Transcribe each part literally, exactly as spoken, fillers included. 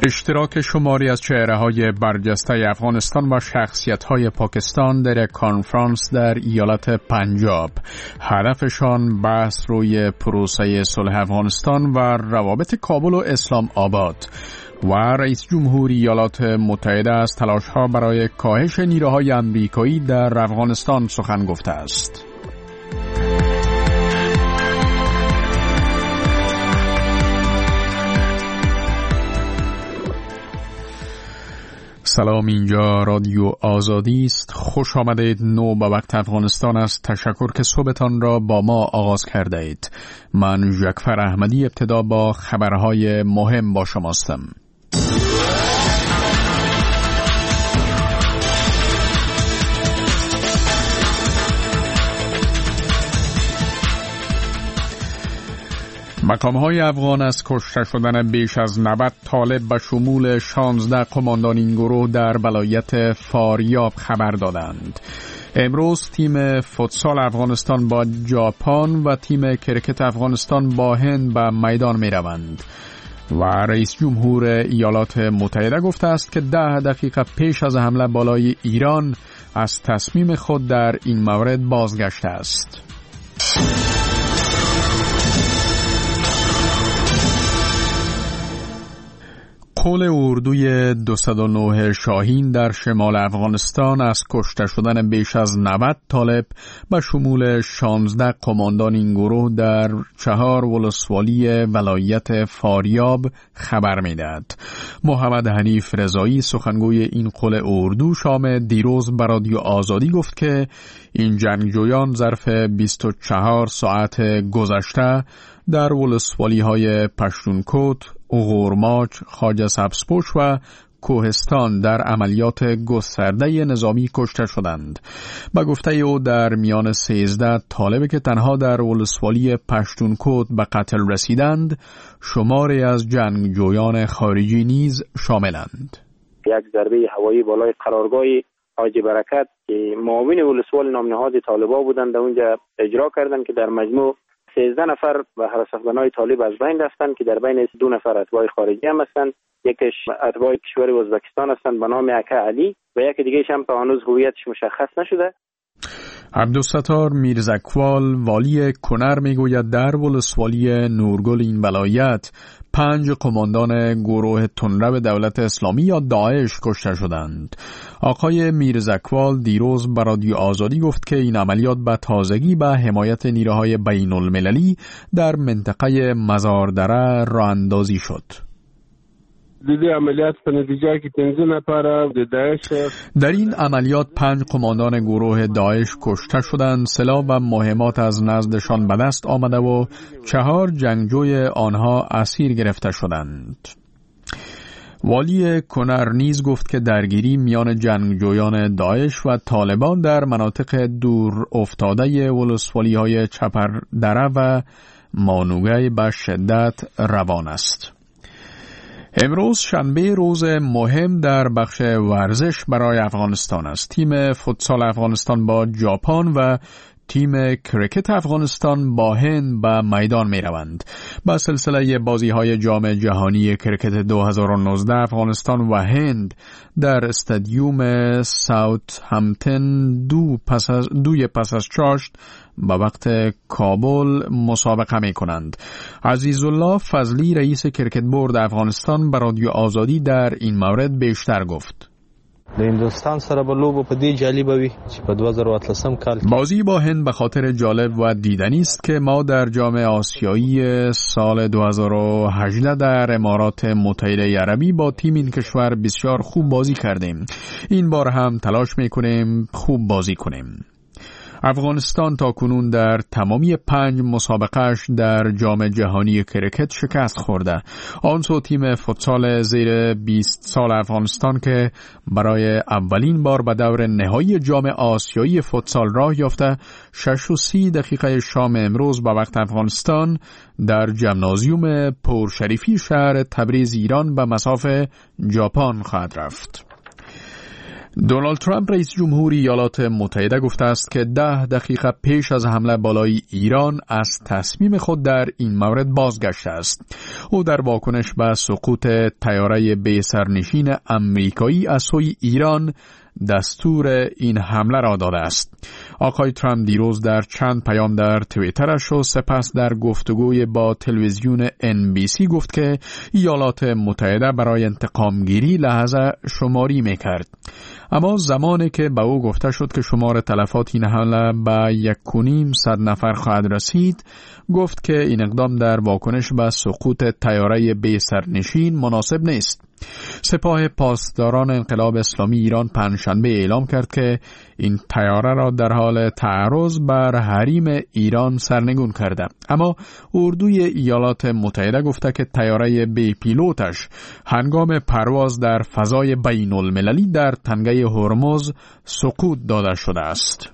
اشتراک شماری از چهره‌های برجسته افغانستان و شخصیت‌های پاکستان در کنفرانس در ایالت پنجاب. هدفشان بحث روی پروسه صلح افغانستان و روابط کابل و اسلام آباد و رئیس جمهور ایالات متحده از تلاش‌ها برای کاهش نیروهای آمریکایی در افغانستان سخن گفته است. سلام، اینجا رادیو آزادی است. خوش آمدید. نو به وقت افغانستان است. تشکر که صبحتان را با ما آغاز کرده اید. من ژکفر احمدی ابتدا با خبرهای مهم با شماستم. مقام‌های افغان از کشته شدن بیش از نود طالب به شمول شانزده قماندان این گروه در ولایت فاریاب خبر دادند. امروز تیم فوتسال افغانستان با ژاپن و تیم کرکت افغانستان با هند به میدان می روند و رئیس جمهور ایالات متحده گفته است که ده دقیقه پیش از حمله بالای ایران از تصمیم خود در این مورد بازگشته است. قول اردوی دویست و نه شاهین در شمال افغانستان از کشته شدن بیش از نود طالب به شمول شانزده قماندان این گروه در چهار ولسوالی ولایت فاریاب خبر می‌دهد. محمد حنیف رضایی سخنگوی این قول اردو شام دیروز به رادیو آزادی گفت که این جنگجویان ظرف بیست و چهار ساعت گذشته در ولسوالی‌های پشتونکوت، اغورماچ، خواجه سبزپوش و کوهستان در عملیات گسترده نظامی کشته شدند. به گفته او در میان سیزده طالب که تنها در ولسوالی پشتونکوت به قتل رسیدند، شماری از جنگجویان خارجی نیز شاملند. یک ضربه هوایی بالای قرارگاه حاجی برکت که معاون ولسوال نام نهاد طالبا بودند در اونجا اجرا کردند که در مجموع سیزده نفر و حراس افغانای طالب از بین رفتند که در بین دو نفر اتباع خارجی هم هستند. یکیش اتباع کشور ازبکستان هستند به نام اکا علی و یکی دیگه‌ش هم تا هنوز هویتش مشخص نشده. عبدالستار میرزکوال والی کنر میگوید در ولسوالی نورگل این ولایت پنج قماندان گروه تندرو دولت اسلامی یا داعش کشته شدند. آقای میرزکوال دیروز به رادیو آزادی گفت که این عملیات به تازگی به حمایت نیروهای بین المللی در منطقه مزاردره راه اندازی شد. دیدی عملیات په نتیجه کې پنځه نفر د داعش در این عملیات پنج قماندان گروه داعش کشته شدند. سلاح و مهمات از نزدشان به دست آمده و چهار جنگجوی آنها اسیر گرفته شدند. والی کنر نیز گفت که درگیری میان جنگجویان داعش و طالبان در مناطق دور افتاده ولسوالی‌های چپردره و مانوگی به شدت روان است. امروز شنبه روز مهم در بخش ورزش برای افغانستان است. تیم فوتسال افغانستان با ژاپن و تیم کرکت افغانستان با هند به میدان می روند. با سلسله بازی های جام جهانی کرکت دو هزار و نوزده افغانستان و هند در استادیوم ساوت همپتون دو پس از دوی پس از چاشت به وقت کابل مسابقه می کنند. عزیزالله فضلی رئیس کرکت بورد افغانستان به رادیو آزادی در این مورد بیشتر گفت. د هندوستان سره به لوبو په دې جالب وي چې په دو هزار و اتلسم کال بازی با هند به خاطر جالب و دیدنی است که ما در جام آسیایی سال دو هزار و هجده در امارات متحده عربی با تیم این کشور بسیار خوب بازی کردیم. این بار هم تلاش میکنیم خوب بازی کنیم. افغانستان تا کنون در تمامی پنج مسابقهش در جام جهانی کرکت شکست خورده. آنسو تیم فوتسال زیر بیست سال افغانستان که برای اولین بار به دور نهایی جام آسیایی فوتسال راه یافته، شش و سی دقیقه شام امروز به وقت افغانستان در ژیمنازیوم پرشریفی شهر تبریز ایران به مصاف ژاپن خواهد رفت. دونالد ترامپ رئیس جمهوری ایالات متحده گفته است که ده دقیقه پیش از حمله بالای ایران از تصمیم خود در این مورد بازگشته است. او در واکنش به سقوط طیاره بی سرنشین امریکایی از سوی ایران دستور این حمله را داده است. آقای ترامپ دیروز در چند پیام در توییترش و سپس در گفتگوی با تلویزیون ان بی سی گفت که ایالات متحده برای انتقامگیری لحظه شماری میکرد. اما زمانی که به او گفته شد که شمار تلفات این حمله به یک و نیم صد نفر خواهد رسید، گفت که این اقدام در واکنش به سقوط طیاره بی سرنشین مناسب نیست. سپاه پاسداران انقلاب اسلامی ایران پنجشنبه اعلام کرد که این طیاره را در حال تعرض بر حریم ایران سرنگون کرده، اما اردوی ایالات متحده گفته که طیاره بی پیلوتش هنگام پرواز در فضای بین المللی در تنگه هرمز سقوط داده شده است.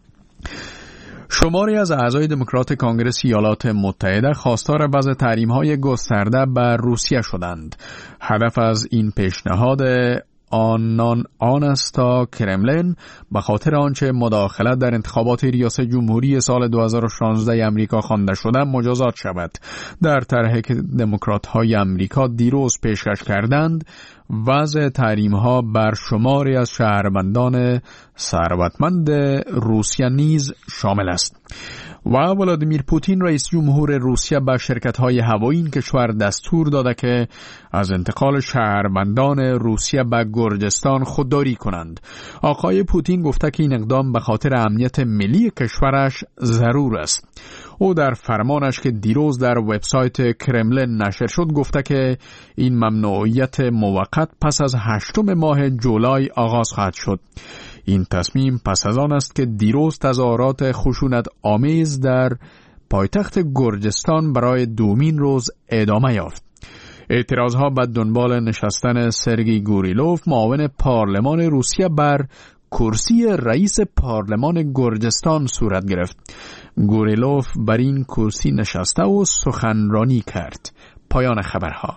شماری از اعضای دموکرات کانگرس ایالات متحده خواستار وضع تحریم‌های گسترده بر روسیه شدند. هدف از این پیشنهاد آنان آن است تا کرملین به خاطر آنچه مداخلت در انتخابات ریاست جمهوری سال دو هزار و شانزده امریکا خوانده شده مجازات شود. در طرحی که دموکرات‌های امریکا دیروز پیشکش کردند، وضع تحریم‌ها بر شماری از شهروندان ثروتمند روسیه نیز شامل است. و ولادیمیر پوتین رئیس جمهور روسیه به شرکت‌های هوایی این کشور دستور داده که از انتقال شهروندان روسیه به گرجستان خودداری کنند. آقای پوتین گفته که این اقدام به خاطر امنیت ملی کشورش ضرور است. او در فرمانش که دیروز در وبسایت کرملین نشر شد گفته که این ممنوعیت موقت پس از هشتم ماه جولای آغاز خواهد شد. این تصمیم پس از آن است که دیروز تظاهرات خشونت آمیز در پایتخت گرجستان برای دومین روز ادامه یافت. اعتراضها به دنبال نشستن سرگئی گوریلوف معاون پارلمان روسیه بر کرسی رئیس پارلمان گرجستان صورت گرفت. گوریلوف بر این کرسی نشسته و سخنرانی کرد. پایان خبرها.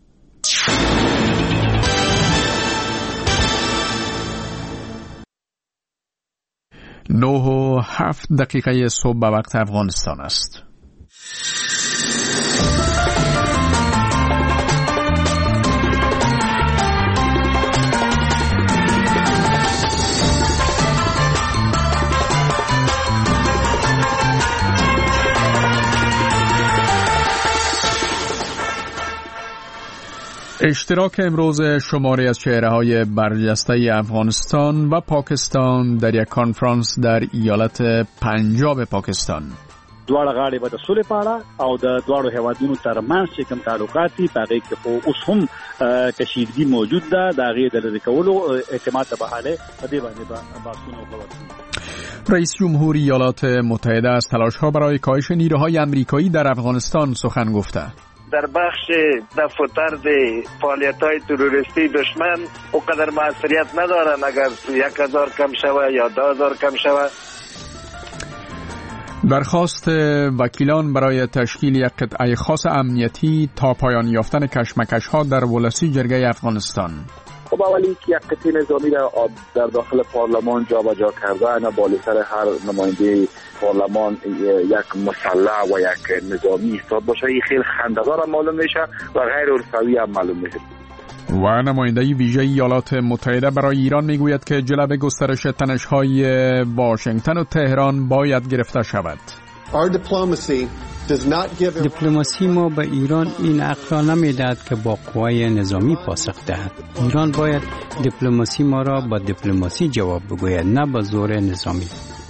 نه و هفت دقیقه صبح به وقت افغانستان است. اشتراک امروز شماری از چهره‌های برجسته افغانستان و پاکستان در یک کنفرانس در ایالت پنجاب پاکستان. دواړه غاړې به د سولې په اړه او د دواړو هیوادونو ترمنځ چې کوم تعلقات دي په هغې کې خو اوس هم کشیدګي موجود ده، د هغې د لرې کولو اعتماد د بحالې په دې باندې به بحثونه وکړو. رئیس جمهوری ایالات متحده از تلاش‌ها برای کاهش نیروهای آمریکایی در افغانستان سخن گفته. در بخش دفع و طرد فعالیت‌های تروریستی دشمن اونقدر موثریت ندارن، اگر یک هزار کم شوه یا دو هزار کم شوه. درخواست وکیلان برای تشکیل یک قطعه خاص امنیتی تا پایان یافتن کشمکش‌ها در ولسی جرگه افغانستان. خب اولی که یک قطعه نظامی را در داخل پارلمان جابجا کردن، بالا سر هر نماینده پارلمان یک مسلح و یک نظامی ایستاد باشه، این خیلی خنده‌دار معلوم میشه و غیر عرفی هم معلوم میشه. و نماینده ویژه ایالات متحده برای ایران میگوید که جلوه گسترش تنش‌های واشنگتن و تهران باید گرفته شود. دیپلماسی ما به ایران این حق را نمیدهد که با قوای نظامی پاسخ دهد. ایران باید دیپلماسی ما را با دیپلماسی جواب بگوید، نه با زور نظامی.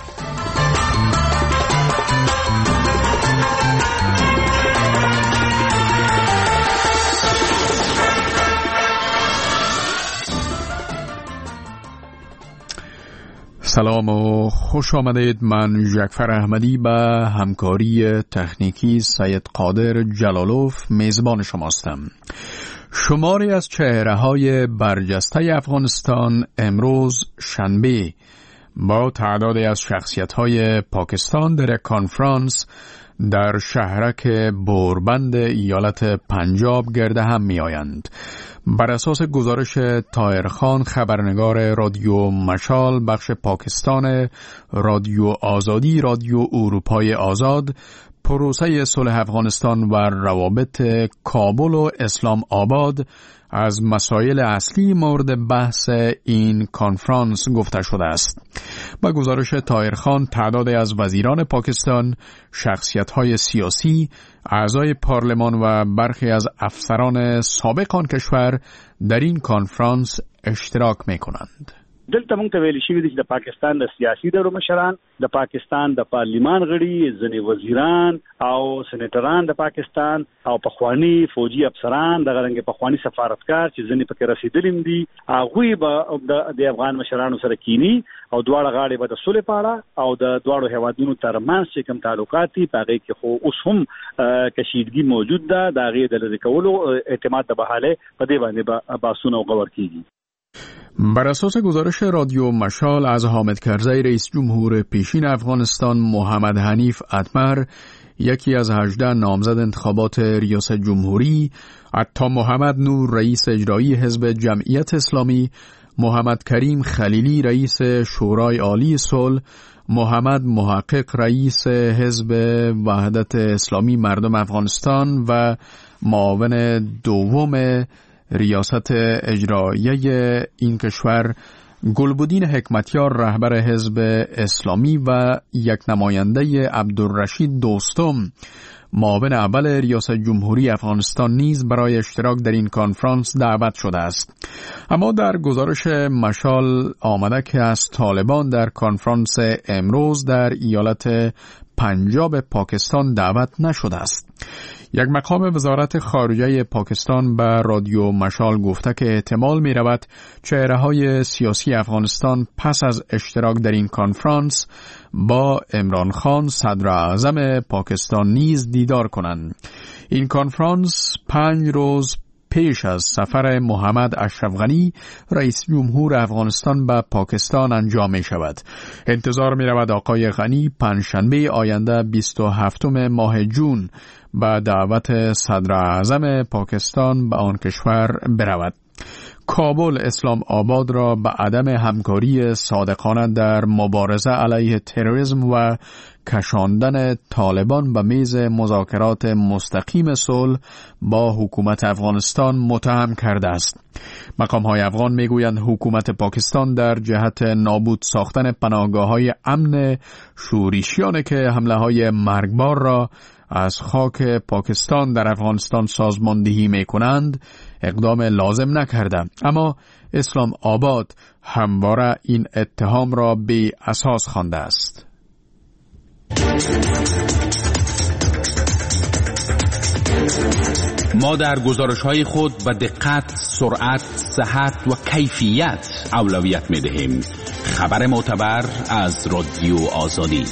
سلام و خوش آمدید. من جعفر احمدی به همکاری تکنیکی سید قادر جلالوف میزبان شماستم. شماری از چهره‌های برجسته افغانستان امروز شنبه با تعدادی از شخصیت‌های پاکستان در کانفرانس در شهرک بوربند ایالت پنجاب گرد هم می آیند. بر اساس گزارش طاهرخان، خبرنگار رادیو مشال بخش پاکستان رادیو آزادی رادیو اروپای آزاد، پروسه صلح افغانستان و روابط کابل و اسلام آباد از مسائل اصلی مورد بحث این کنفرانس گفته شده است. با گزارش طاهرخان، تعدادی از وزیران پاکستان، شخصیت‌های سیاسی، اعضای پارلمان و برخی از افسران سابق آن کشور در این کنفرانس اشتراک می‌کنند. دلته مونږ ته ویل شوي دي چې د پاکستان د سیاسي ډلو مشران، د پاکستان د پارلیمان غړي، ځینې وزیران او سېنیټران د پاکستان او پخوانی فوجي افسران، دغه رنګ پخوانی سفارتکار چې ځینې پکې رسیدلي دي، هغوی به د افغان مشرانو سره کینی او دواړه غاړې به د سولې په اړه او د دواړو هیوادونو ترمنځ چې کوم تعلقات دي په هغې کې خو اوس هم کشیدګي موجود ده. د هغې د لرې کولو اعتماد د بحالې په دې باندې به بحثونه او غور کیږي. بر اساس گزارش رادیو مشال از حامد کرزی رئیس جمهور پیشین افغانستان، محمد حنیف اتمر یکی از هجده نامزد انتخابات ریاست جمهوری، عطا محمد نور رئیس اجرایی حزب جمعیت اسلامی، محمد کریم خلیلی رئیس شورای عالی صلح، محمد محقق رئیس حزب وحدت اسلامی مردم افغانستان و معاون دوم ریاست اجرایی این کشور گلبدین حکمتیار رهبر حزب اسلامی و یک نماینده عبدالرشید دوستم معاون اول ریاست جمهوری افغانستان نیز برای اشتراک در این کنفرانس دعوت شده است. اما در گزارش مشال آمده که از طالبان در کنفرانس امروز در ایالت پنجاب پاکستان دعوت نشده است. یک مقام وزارت خارجه پاکستان به رادیو مشال گفته که احتمال می رود چهره‌های سیاسی افغانستان پس از اشتراک در این کنفرانس با عمران خان صدر اعظم پاکستان نیز دیدار کنند. این کنفرانس پنج روز پیش از سفر محمد اشرف غنی رئیس جمهور افغانستان به پاکستان انجام می شود. انتظار می رود آقای غنی پنجشنبه آینده بیست و هفتم ماه جون به دعوت صدر اعظم پاکستان به آن کشور برود. کابل اسلام آباد را به عدم همکاری صادقانه در مبارزه علیه تروریسم و کشاندن طالبان به میز مذاکرات مستقیم صلح با حکومت افغانستان متهم کرده است. مقام‌های افغان میگویند حکومت پاکستان در جهت نابود ساختن پناهگاه‌های امن شورشیان که حمله‌های مرگبار را از خاک پاکستان در افغانستان سازماندهی می‌کنند اقدام لازم نکرده، اما اسلام آباد همواره این اتهام را بی اساس خوانده است. ما در گزارش‌های خود به دقت، سرعت، صحت و کیفیت اولویت می‌دهیم. خبر معتبر از رادیو آزادی.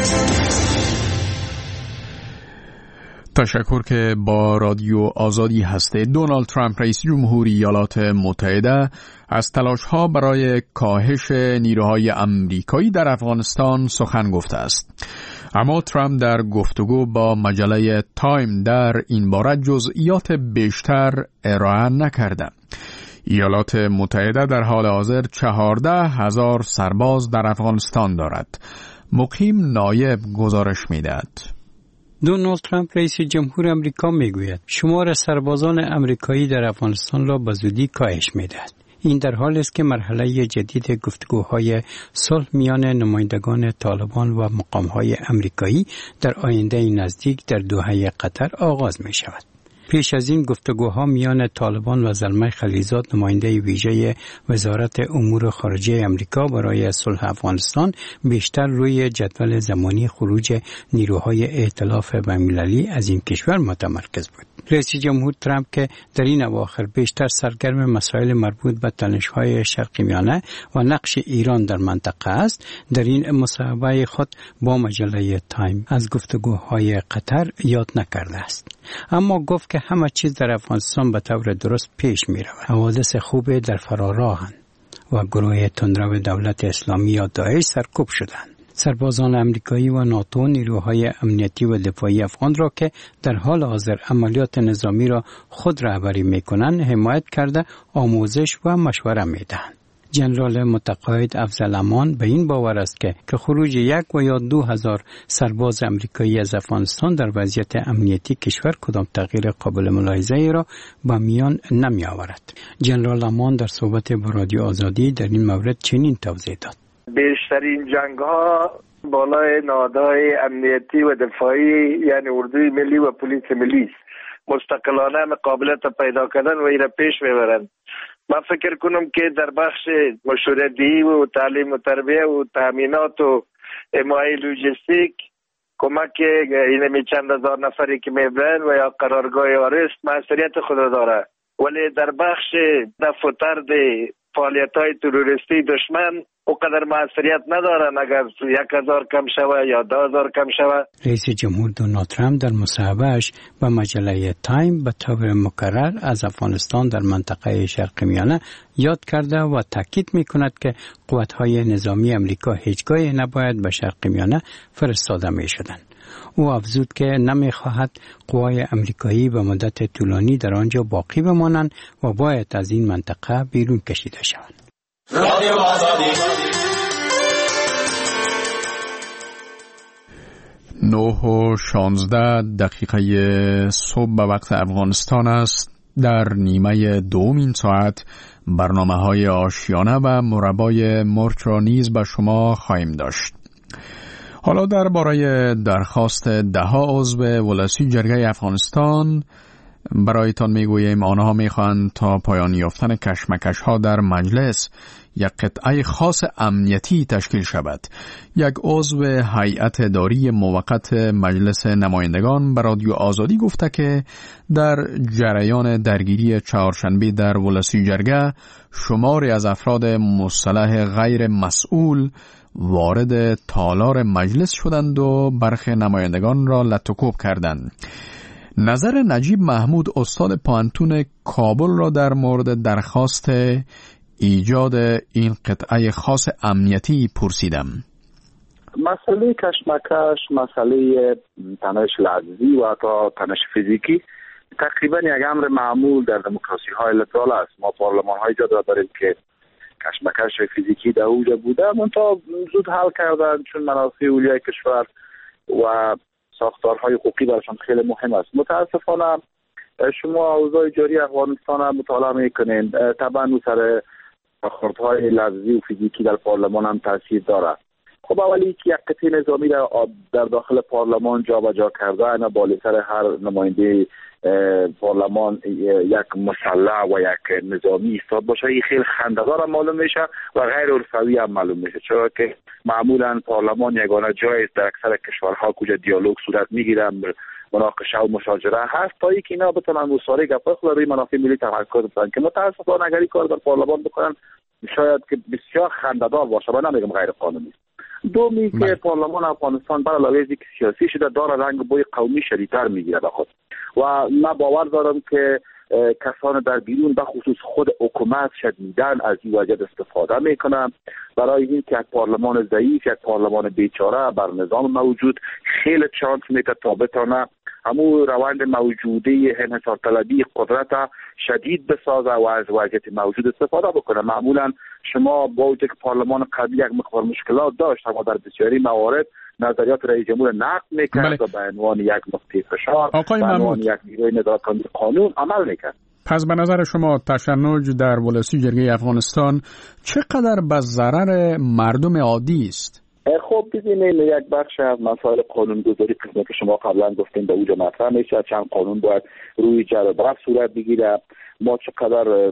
تشکر که با رادیو آزادی هسته. دونالد ترامپ رئیس جمهوری ایالات متحده از تلاش‌ها برای کاهش نیروهای آمریکایی در افغانستان سخن گفته است. اما ترامپ در گفتگو با مجله تایم در این باره جزئیات بیشتر ارائه نکرده. ایالات متحده در حال حاضر چهارده هزار سرباز در افغانستان دارد. مقیم نایب گزارش می‌دهد. دونالد ترامپ رئیس جمهور آمریکا میگوید شمار سربازان آمریکایی در افغانستان را به زودی کاهش می‌دهد. این در حالی است که مرحله جدید گفتگوهای صلح میان نمایندگان طالبان و مقام‌های آمریکایی در آینده نزدیک در دوحه قطر آغاز می شود. پیش از این گفتگوها میان طالبان و زلمه خلیلزاد نماینده ویژه وزارت امور خارجه آمریکا برای صلح افغانستان بیشتر روی جدول زمانی خروج نیروهای ائتلاف بین‌المللی از این کشور متمرکز بود. رئیس جمهور ترامپ که در این اواخر بیشتر سرگرم مسائل مربوط به تنش‌های شرق میانه و نقش ایران در منطقه است، در این مصاحبه خود با مجله تایم از گفتگوهای قطر یاد نکرده است. اما گفت که همه چیز در افغانستان به طور درست پیش می رود. حوادث خوب در فراراهند و گروه تندرو دولت اسلامی یا داعش سرکوب شدند. سربازان امریکایی و ناتو نیروهای امنیتی و دفاعی افغان را که در حال حاضر عملیات نظامی را خود رهبری می‌کنند حمایت کرده آموزش و مشوره می‌دهند. جنرال متقاعد افضل امان به این باور است که که خروج یک و یا دو هزار سرباز امریکایی از افغانستان در وضعیت امنیتی کشور کدام تغییر قابل ملاحظه ای را به میان نمی آورد. جنرال امان در صحبت با رادیو آزادی در این مورد چنین توضیح داد: بیشترین جنگ ها بالای نهادهای امنیتی و دفاعی یعنی اردوی ملی و پلیس ملی مستقلانه قابلیت پیدا کردن و ایره پیش میبرند. من فکر کنم که در بخش مشوره‌دهی و تعلیم و تربیه و تامینات و حمایت لوجستیک کمک این چند هزار نفری که میبرن و یا قرارگاه آرست مسئولیت خود را داره، ولی در بخش دفع و طرد فعالیت‌های تروریستی دشمن اونقدر مسئولیت ندارن اگر یک هزار کم شوه یا دو هزار کم شوه. رئیس جمهور دونالد ترامپ در مصاحبه‌اش با مجله تایم به طور مکرر از افغانستان در منطقه شرق میانه یاد کرده و تاکید می‌کند که قوت‌های نظامی امریکا هیچگاه نباید به شرق میانه فرستاده می‌شدند. او افزود که نمی‌خواهد قوای امریکایی به مدت طولانی در آنجا باقی بمانند و باید از این منطقه بیرون کشیده شوند. رادیو آزادی نه و شانزده دقیقه صبح به وقت افغانستان است. در نیمه دوم این ساعت برنامه های آشیانه و مربای مرچ را نیز به شما خواهیم داشت. حالا درباره درخواست ده ها عضو ولسی جرگه افغانستان برایتان میگوییم آنها میخواهند تا پایان یافتن کشمکش ها در مجلس یک قطعه خاص امنیتی تشکیل شود. یک عضو هیئت اداری موقت مجلس نمایندگان به رادیو آزادی گفته که در جریان درگیری چهارشنبه در ولسی جرگه شماری از افراد مسلح غیر مسئول وارد تالار مجلس شدند و برخی نمایندگان را لطوکوب کردند. نظر نجیب محمود استاد پانتون کابل را در مورد درخواست ایجاد این قطعه خاص امنیتی پرسیدم. مسئله کشمکش، مسئله تنش لفظی و تا تنش فیزیکی تقریبا یک امر معمول در دموکراسی های لیبرال است. ما پارلمان های جا داریم که کشمکش فیزیکی در اوج بوده، منتها زود حل کردن چون منافع اولیای کشور و ساختارهای حقوقی برشان خیلی مهم است. متاسفانه شما اوضاع جاری افغانستان مطالعه میکنین، طبعا اون سر برخوردهای لفظی و فیزیکی در پارلمان هم تاثیر دارد. خب اولی که یک قطعه نظامی در, در داخل پارلمان جا و جا کرده، بالای سر هر نماینده پارلمان یک مسلح و یک نظامی ایستاد باشه، این خیلی خنده‌دار هم معلوم میشه و غیر عرفوی هم معلوم میشه، چرا که معمولا پارلمان یگانه جایی است در اکثر کشورها کجا دیالوگ صورت میگیره، مناقشه و مشاجره هست تا اینکه اینا بتونن مصالحه گپ خود روی منافع ملی تمرکز بکنن که متاسفانه اگر این کار در پارلمان بکنن شاید که بسیار خنده‌دار باشه و نمیگم غیر قانونی. دومی که پارلمان افغانستان بر علاوه از اینکه سیاسی شده داره رنگ بوی قومی شدیدتر میگیره به خود و من باور دارم که کسان در بیرون به خصوص خود حکومت شدیداً از این وجه استفاده میکنن برای اینکه یک پارلمان ضعیف، یک پارلمان بیچاره بر نظام موجود خیلی چانس میده تا بتونه همون روند موجوده انحصار طلبی قدرت شدید بسازه و از وضعیت موجود استفاده بکنه. معمولا شما با وجود که پارلمان قبلی یک مقدار مشکلات داشت اما در بسیاری موارد نظریات رئیس جمهور نقد میکرد و به عنوان یک نقطه فشار به عنوان یک نیروی ندارت‌کننده قانون عمل میکرد. پس به نظر شما تشنج در ولسی جرگه افغانستان چقدر به ضرر مردم عادی است؟ خب ببینید یک بخش از مسائل قانونگذاری قسمت که شما قبلا گفتین به اوج مطرح میشه، چند قانون باید روی جر و بحث صورت بگیره. ما چقدر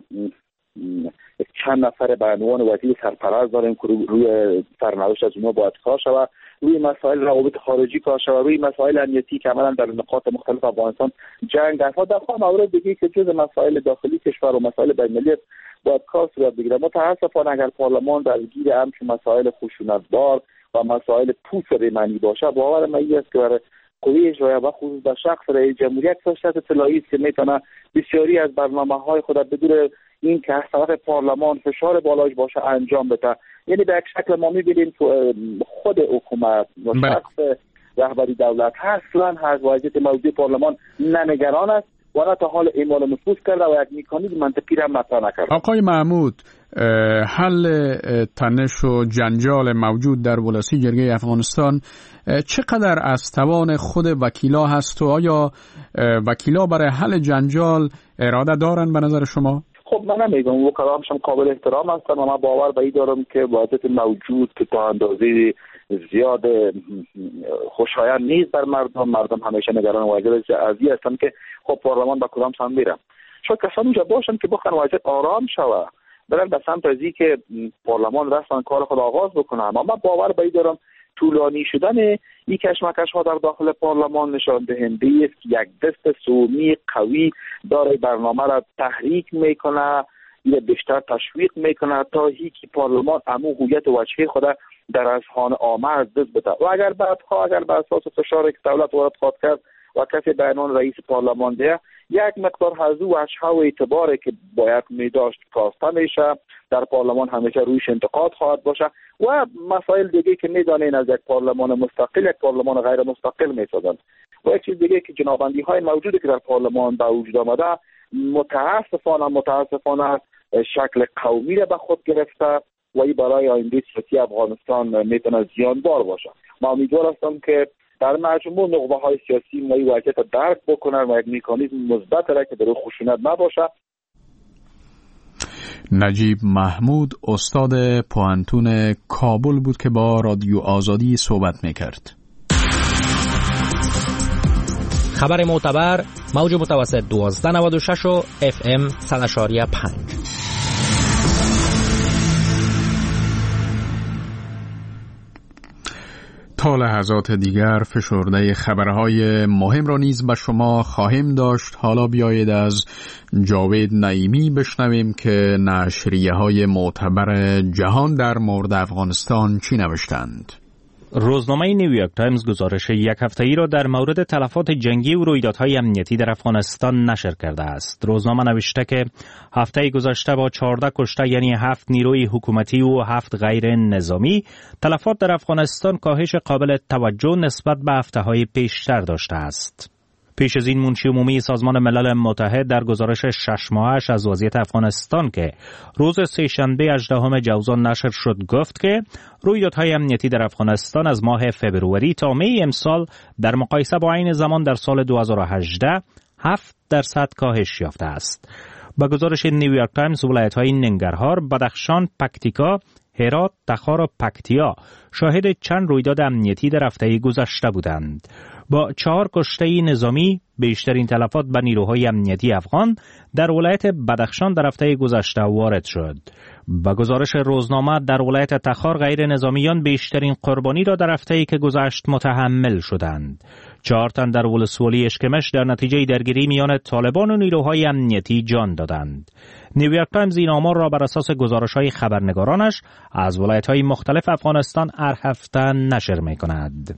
چند نفر به عنوان وزیر سرپرست داریم که روی سرنوشت از اونها باید کار شود، روی مسائل روابط خارجی کار شود، روی مسائل امنیتی که عملا در نقاط مختلف افغانستان جنگ در در مورد دیگه که جز مسائل داخلی کشور و مسائل بین‌المللی باید کار صورت بگیره. متاسفانه اگر پارلمان درگیر همچون مسائل خشونت‌بار و مسائل پوست ریمنی باشه، باور من این است که برای قوه اجرایی و خصوص در شخص رئیس جمهوریت فرصت اطلاعی است که میتونه بسیاری از برنامه‌های خود بدون این که از طرف پارلمان فشار بالاش باشه انجام بده. یعنی به یک شکل ما می‌بینیم خود حکومت و شخص رهبری دولت اصلا از وضعیت موجود پارلمان ننگران است و نه تا حال اعمال نفوذ کرده و یک مکانیزم منطقی را مطرح نکرده. آقای محمود، حل تنش و جنجال موجود در ولسی جرگه افغانستان چقدر از توان خود وکیلا هست و آیا وکیلا برای حل جنجال اراده دارن به نظر شما؟ خب من نمیگم وکلا همشون قابل احترام هستن و من باور به این دارم که وضعیت موجود که تا اندازه زیاد خوشایند نیست بر مردم مردم همیشه نگران وضعیت ازی هستن که خب پارلمان با کدام سمت میرن. شاید کسان اونجا باشن که بخوان وضعیت آرام شوه برن به سمت ازی که پارلمان رسما کار خود آغاز بکنه. اما من باور به این دارم طولانی شدن این کشمکش ها در داخل پارلمان نشان دهنده است که یک دست سومی قوی داره برنامه را تحریک میکنه یا بیشتر تشویق میکنه تا هیچ پارلمان امو هویت وجهی خود در اذهان عامه از دست بده و اگر بعدها اگر بر اساس فشاری که دولت وارد خواهد کرد و کسی به عنوان رئیس پارلمان ده یک مقدار حضور و اشها و اعتباری که باید میداشت کاسته میشه در پارلمان همیشه رویش انتقاد خواهد باشه و مسائل دیگه که میدانین از یک پارلمان مستقل یک پارلمان غیر مستقل میسازند و یک چیز دیگه که جنابندی های موجودی که در پارلمان به وجود آمده متاسفانه متاسفانه شکل قومی را به خود گرفته و این برای آینده سیاسی افغانستان میتونه زیانبار باشه. ما امیدوار هستم که در مجموع نخبه های سیاسی ما این وضعیت را درک بکنن و یک مکانیزم مثبت را که در خشونت نباشه. نجیب محمود استاد پوهنتون کابل بود که با رادیو آزادی صحبت میکرد. خبر معتبر موج متوسط دوازده نود و شش و اف ام صد و شش و پنج. تا لحظات دیگر فشرده خبرهای مهم را نیز به شما خواهیم داشت. حالا بیایید از جاوید نعیمی بشنویم که نشریه های معتبر جهان در مورد افغانستان چی نوشتند. روزنامه نیویورک تایمز گزارش یک هفته‌ای را در مورد تلفات جنگی و رویدادهای امنیتی در افغانستان نشر کرده است. روزنامه نوشته که هفته گذشته با چهارده کشته یعنی هفت نیروی حکومتی و هفت غیر نظامی تلفات در افغانستان کاهش قابل توجه نسبت به هفته‌های پیشتر داشته است. پیش از این منشی عمومی سازمان ملل متحد در گزارش شش ماهش از وضعیت افغانستان که روز سه‌شنبه هجدهم جوزان نشر شد گفت که رویدادهای امنیتی در افغانستان از ماه فبروری تا می امسال در مقایسه با عین زمان در سال دو هزار و هجده هفت درصد کاهش یافته است. با گزارش نیویورک تایمز ولایت‌های ننگرهار، بدخشان، پکتیکا، هرات، تخار و پکتیا شاهد چند رویداد امنیتی در هفته گذشته بودند. با چهار کشته نظامی بیشترین تلفات به نیروهای امنیتی افغان در ولایت بدخشان در هفته گذشته وارد شد. با گزارش روزنامه در ولایت تخار غیر نظامیان بیشترین قربانی را در هفته‌ای که گذشت متحمل شدند. چهار تن در ولسوالی اشکمش در نتیجه درگیری میان طالبان و نیروهای امنیتی جان دادند. نیویورک تایمز این آمار را بر اساس گزارش‌های خبرنگارانش از ولایت‌های مختلف افغانستان هر هفته نشر می‌کند.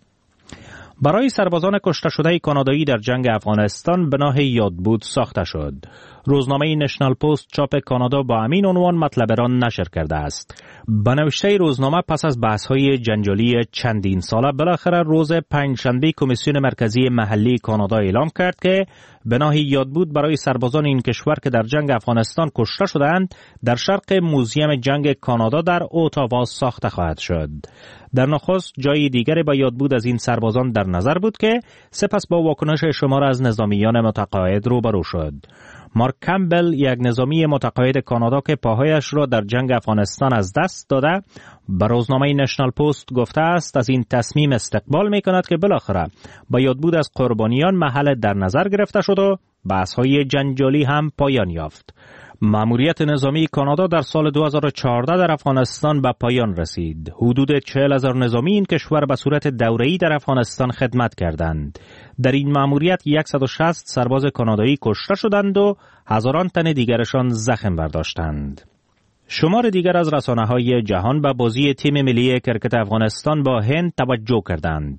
برای سربازان کشته شده کانادایی در جنگ افغانستان بناه یادبود ساخته شد. روزنامه نشنال پست چاپ کانادا با همین عنوان مطلب را نشر کرده است. به نوشته روزنامه پس از بحث‌های جنجالی چندین ساله بالاخره روز پنجشنبه کمیسیون مرکزی محلی کانادا اعلام کرد که بناه یادبود برای سربازان این کشور که در جنگ افغانستان کشته شدند در شرق موزیم جنگ کانادا در اوتاوا ساخته خواهد شد. در نخست جای دیگری با یادبود از این سربازان در نظر بود که سپس با واکنش شمار از نظامیان متقاعد روبرو شد. مارک کمبل، یک نظامی متقاعد کانادا که پاهایش را در جنگ افغانستان از دست داده، به روزنامه نشنال پست گفته است از این تصمیم استقبال می کند که بالاخره با یادبود از قربانیان محل در نظر گرفته شد و بحث‌های جنجالی هم پایان یافت. مأموریت نظامی کانادا در سال دو هزار و چهارده در افغانستان به پایان رسید. حدود چهل هزار نظامی این کشور به صورت دوره‌ای در افغانستان خدمت کردند. در این مأموریت صد و شصت سرباز کانادایی کشته شدند و هزاران تن دیگرشان زخم برداشتند. شمار دیگر از رسانه‌های جهان به بازی تیم ملی کرکت افغانستان با هند توجه کردند.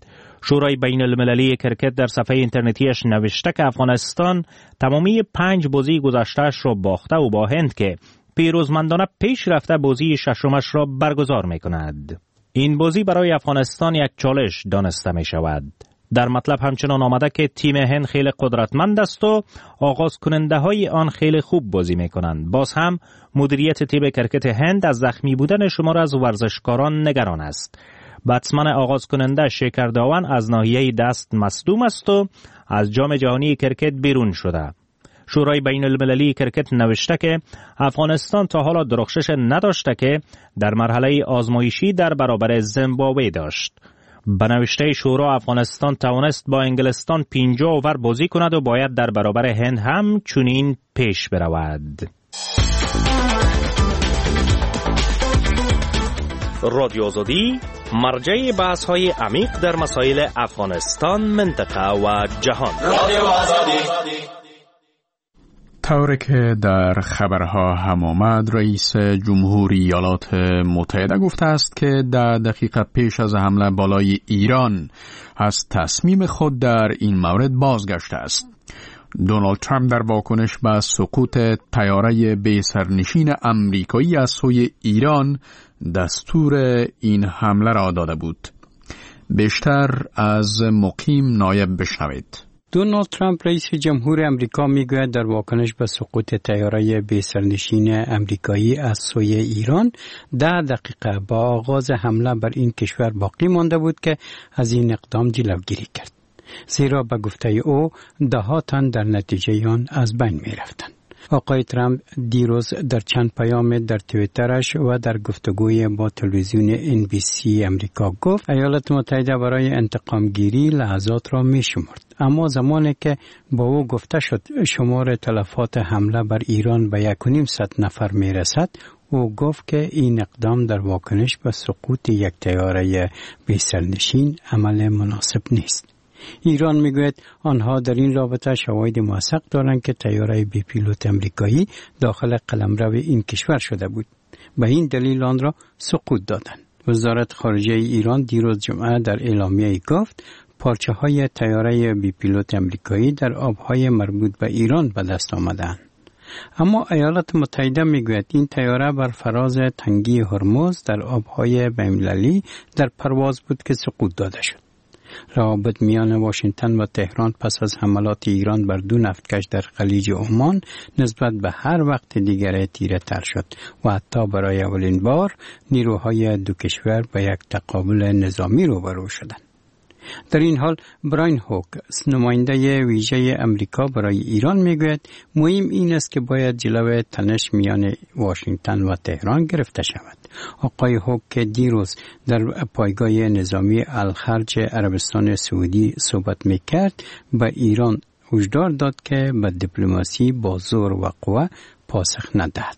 شورای بین المللی کرکت در صفحه اینترنتیش نوشته که افغانستان تمامی پنج بازی گذشتهش را باخته و با هند که پیروزمندانه پیش رفته بازی ششمش را برگزار می کند. این بازی برای افغانستان یک چالش دانسته می شود. در مطلب همچنان آمده که تیم هند خیلی قدرتمند است و آغاز کننده های آن خیلی خوب بازی می کنند. باز هم مدیریت تیم کرکت هند از زخمی بودن شمار از ورزشکاران نگران است. بتسمن آغاز کننده شیکر داون از ناحیه دست مصدوم است و از جام جهانی کرکت بیرون شده. شورای بین المللی کرکت نوشته که افغانستان تا حالا درخشش نداشته که در مرحله آزمایشی در برابر زیمبابوه داشت. به نوشته شورا افغانستان توانست با انگلستان پنجاه اوور بازی کند و باید در برابر هند هم چنین پیش برود. رادیو آزادی مرجع بحث های عمیق در مسائل افغانستان، منطقه و جهان. رادیو آزادی. طوری که در خبرها هم آمد، رئیس جمهوری ایالات متحده گفته است که ده دقیقه پیش از حمله بالای ایران از تصمیم خود در این مورد بازگشته است. دونالد ترامپ در واکنش به سقوط طیاره بی سرنشین امریکایی از سوی ایران دستور این حمله را داده بود. بیشتر از مقیم نایب بشنوید. دونالد ترامپ رئیس جمهور امریکا میگوید در واکنش به سقوط طیاره بی سرنشین امریکایی از سوی ایران ده دقیقه با آغاز حمله بر این کشور باقی مانده بود که از این اقدام جلوگیری کرد. زیرا به گفته او ده ها تن در نتیجه آن از بین می رفتند. آقای ترامپ دیروز در چند پیام در توییترش و در گفتگوی با تلویزیون ان بی سی امریکا گفت ایالات متحده برای انتقام گیری لحظات را می شمرد. اما زمانی که با او گفته شد شمار تلفات حمله بر ایران به یک و نیم صد نفر می رسد، او گفت که این اقدام در واکنش به سقوط یک طیاره بی سرنشین عمل مناسب نیست. ایران میگوید آنها در این رابطه شواهد موثق دارند که طیاره بی پیلوت امریکایی داخل قلمرو این کشور شده بود. به این دلیل آن را سقوط دادند. وزارت خارجه ایران دیروز جمعه در اعلامیه گفت پارچه های طیاره بی پیلوت امریکایی در آبهای مربوط به ایران به دست آمدند. اما ایالات متحده میگوید این طیاره بر فراز تنگی هرمز در آبهای بین‌المللی در پرواز بود که سقوط داده شد. روابط میان واشنگتن و تهران پس از حملات ایران بر دو نفتکش در خلیج عمان نسبت به هر وقت دیگر تیره تر شد و حتی برای اولین بار نیروهای دو کشور به یک تقابل نظامی روبرو شدند. در این حال براین هوک، نماینده ویژه امریکا برای ایران میگوید مهم این است که باید جلوی تنش میان واشنگتن و تهران گرفته شود. آقای هوک که دیروز در پایگاه نظامی الخرج عربستان سعودی صحبت میکرد به ایران هشدار داد که به دیپلماسی با زور و قوه پاسخ ندهد.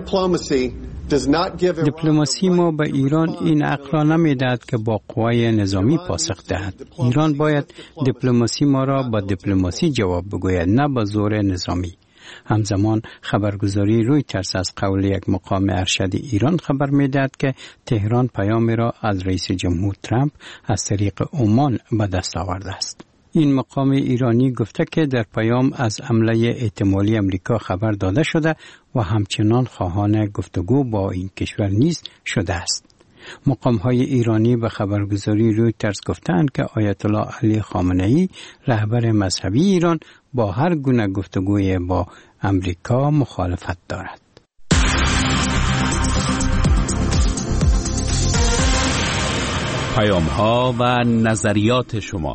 دیپلماسی ما به ایران این حق را نمیدهد که با قوه نظامی پاسخ دهد. ایران باید دیپلماسی ما را با دیپلماسی جواب بگوید، نه با زور نظامی. همزمان خبرگزاری رویترز از قول یک مقام ارشد ایران خبر میدهد که تهران پیامی را از رئیس جمهور ترامپ از طریق عمان به دست آورده است. این مقام ایرانی گفته که در پیام از حمله احتمالی امریکا خبر داده شده و همچنان خواهان گفتگو با این کشور نیز شده است. مقام‌های ایرانی به خبرگزاری رویترز گفتند که آیت الله علی خامنه‌ای رهبر مذهبی ایران با هر گونه گفتگوی با امریکا مخالفت دارد. پیام‌ها و نظریات شما.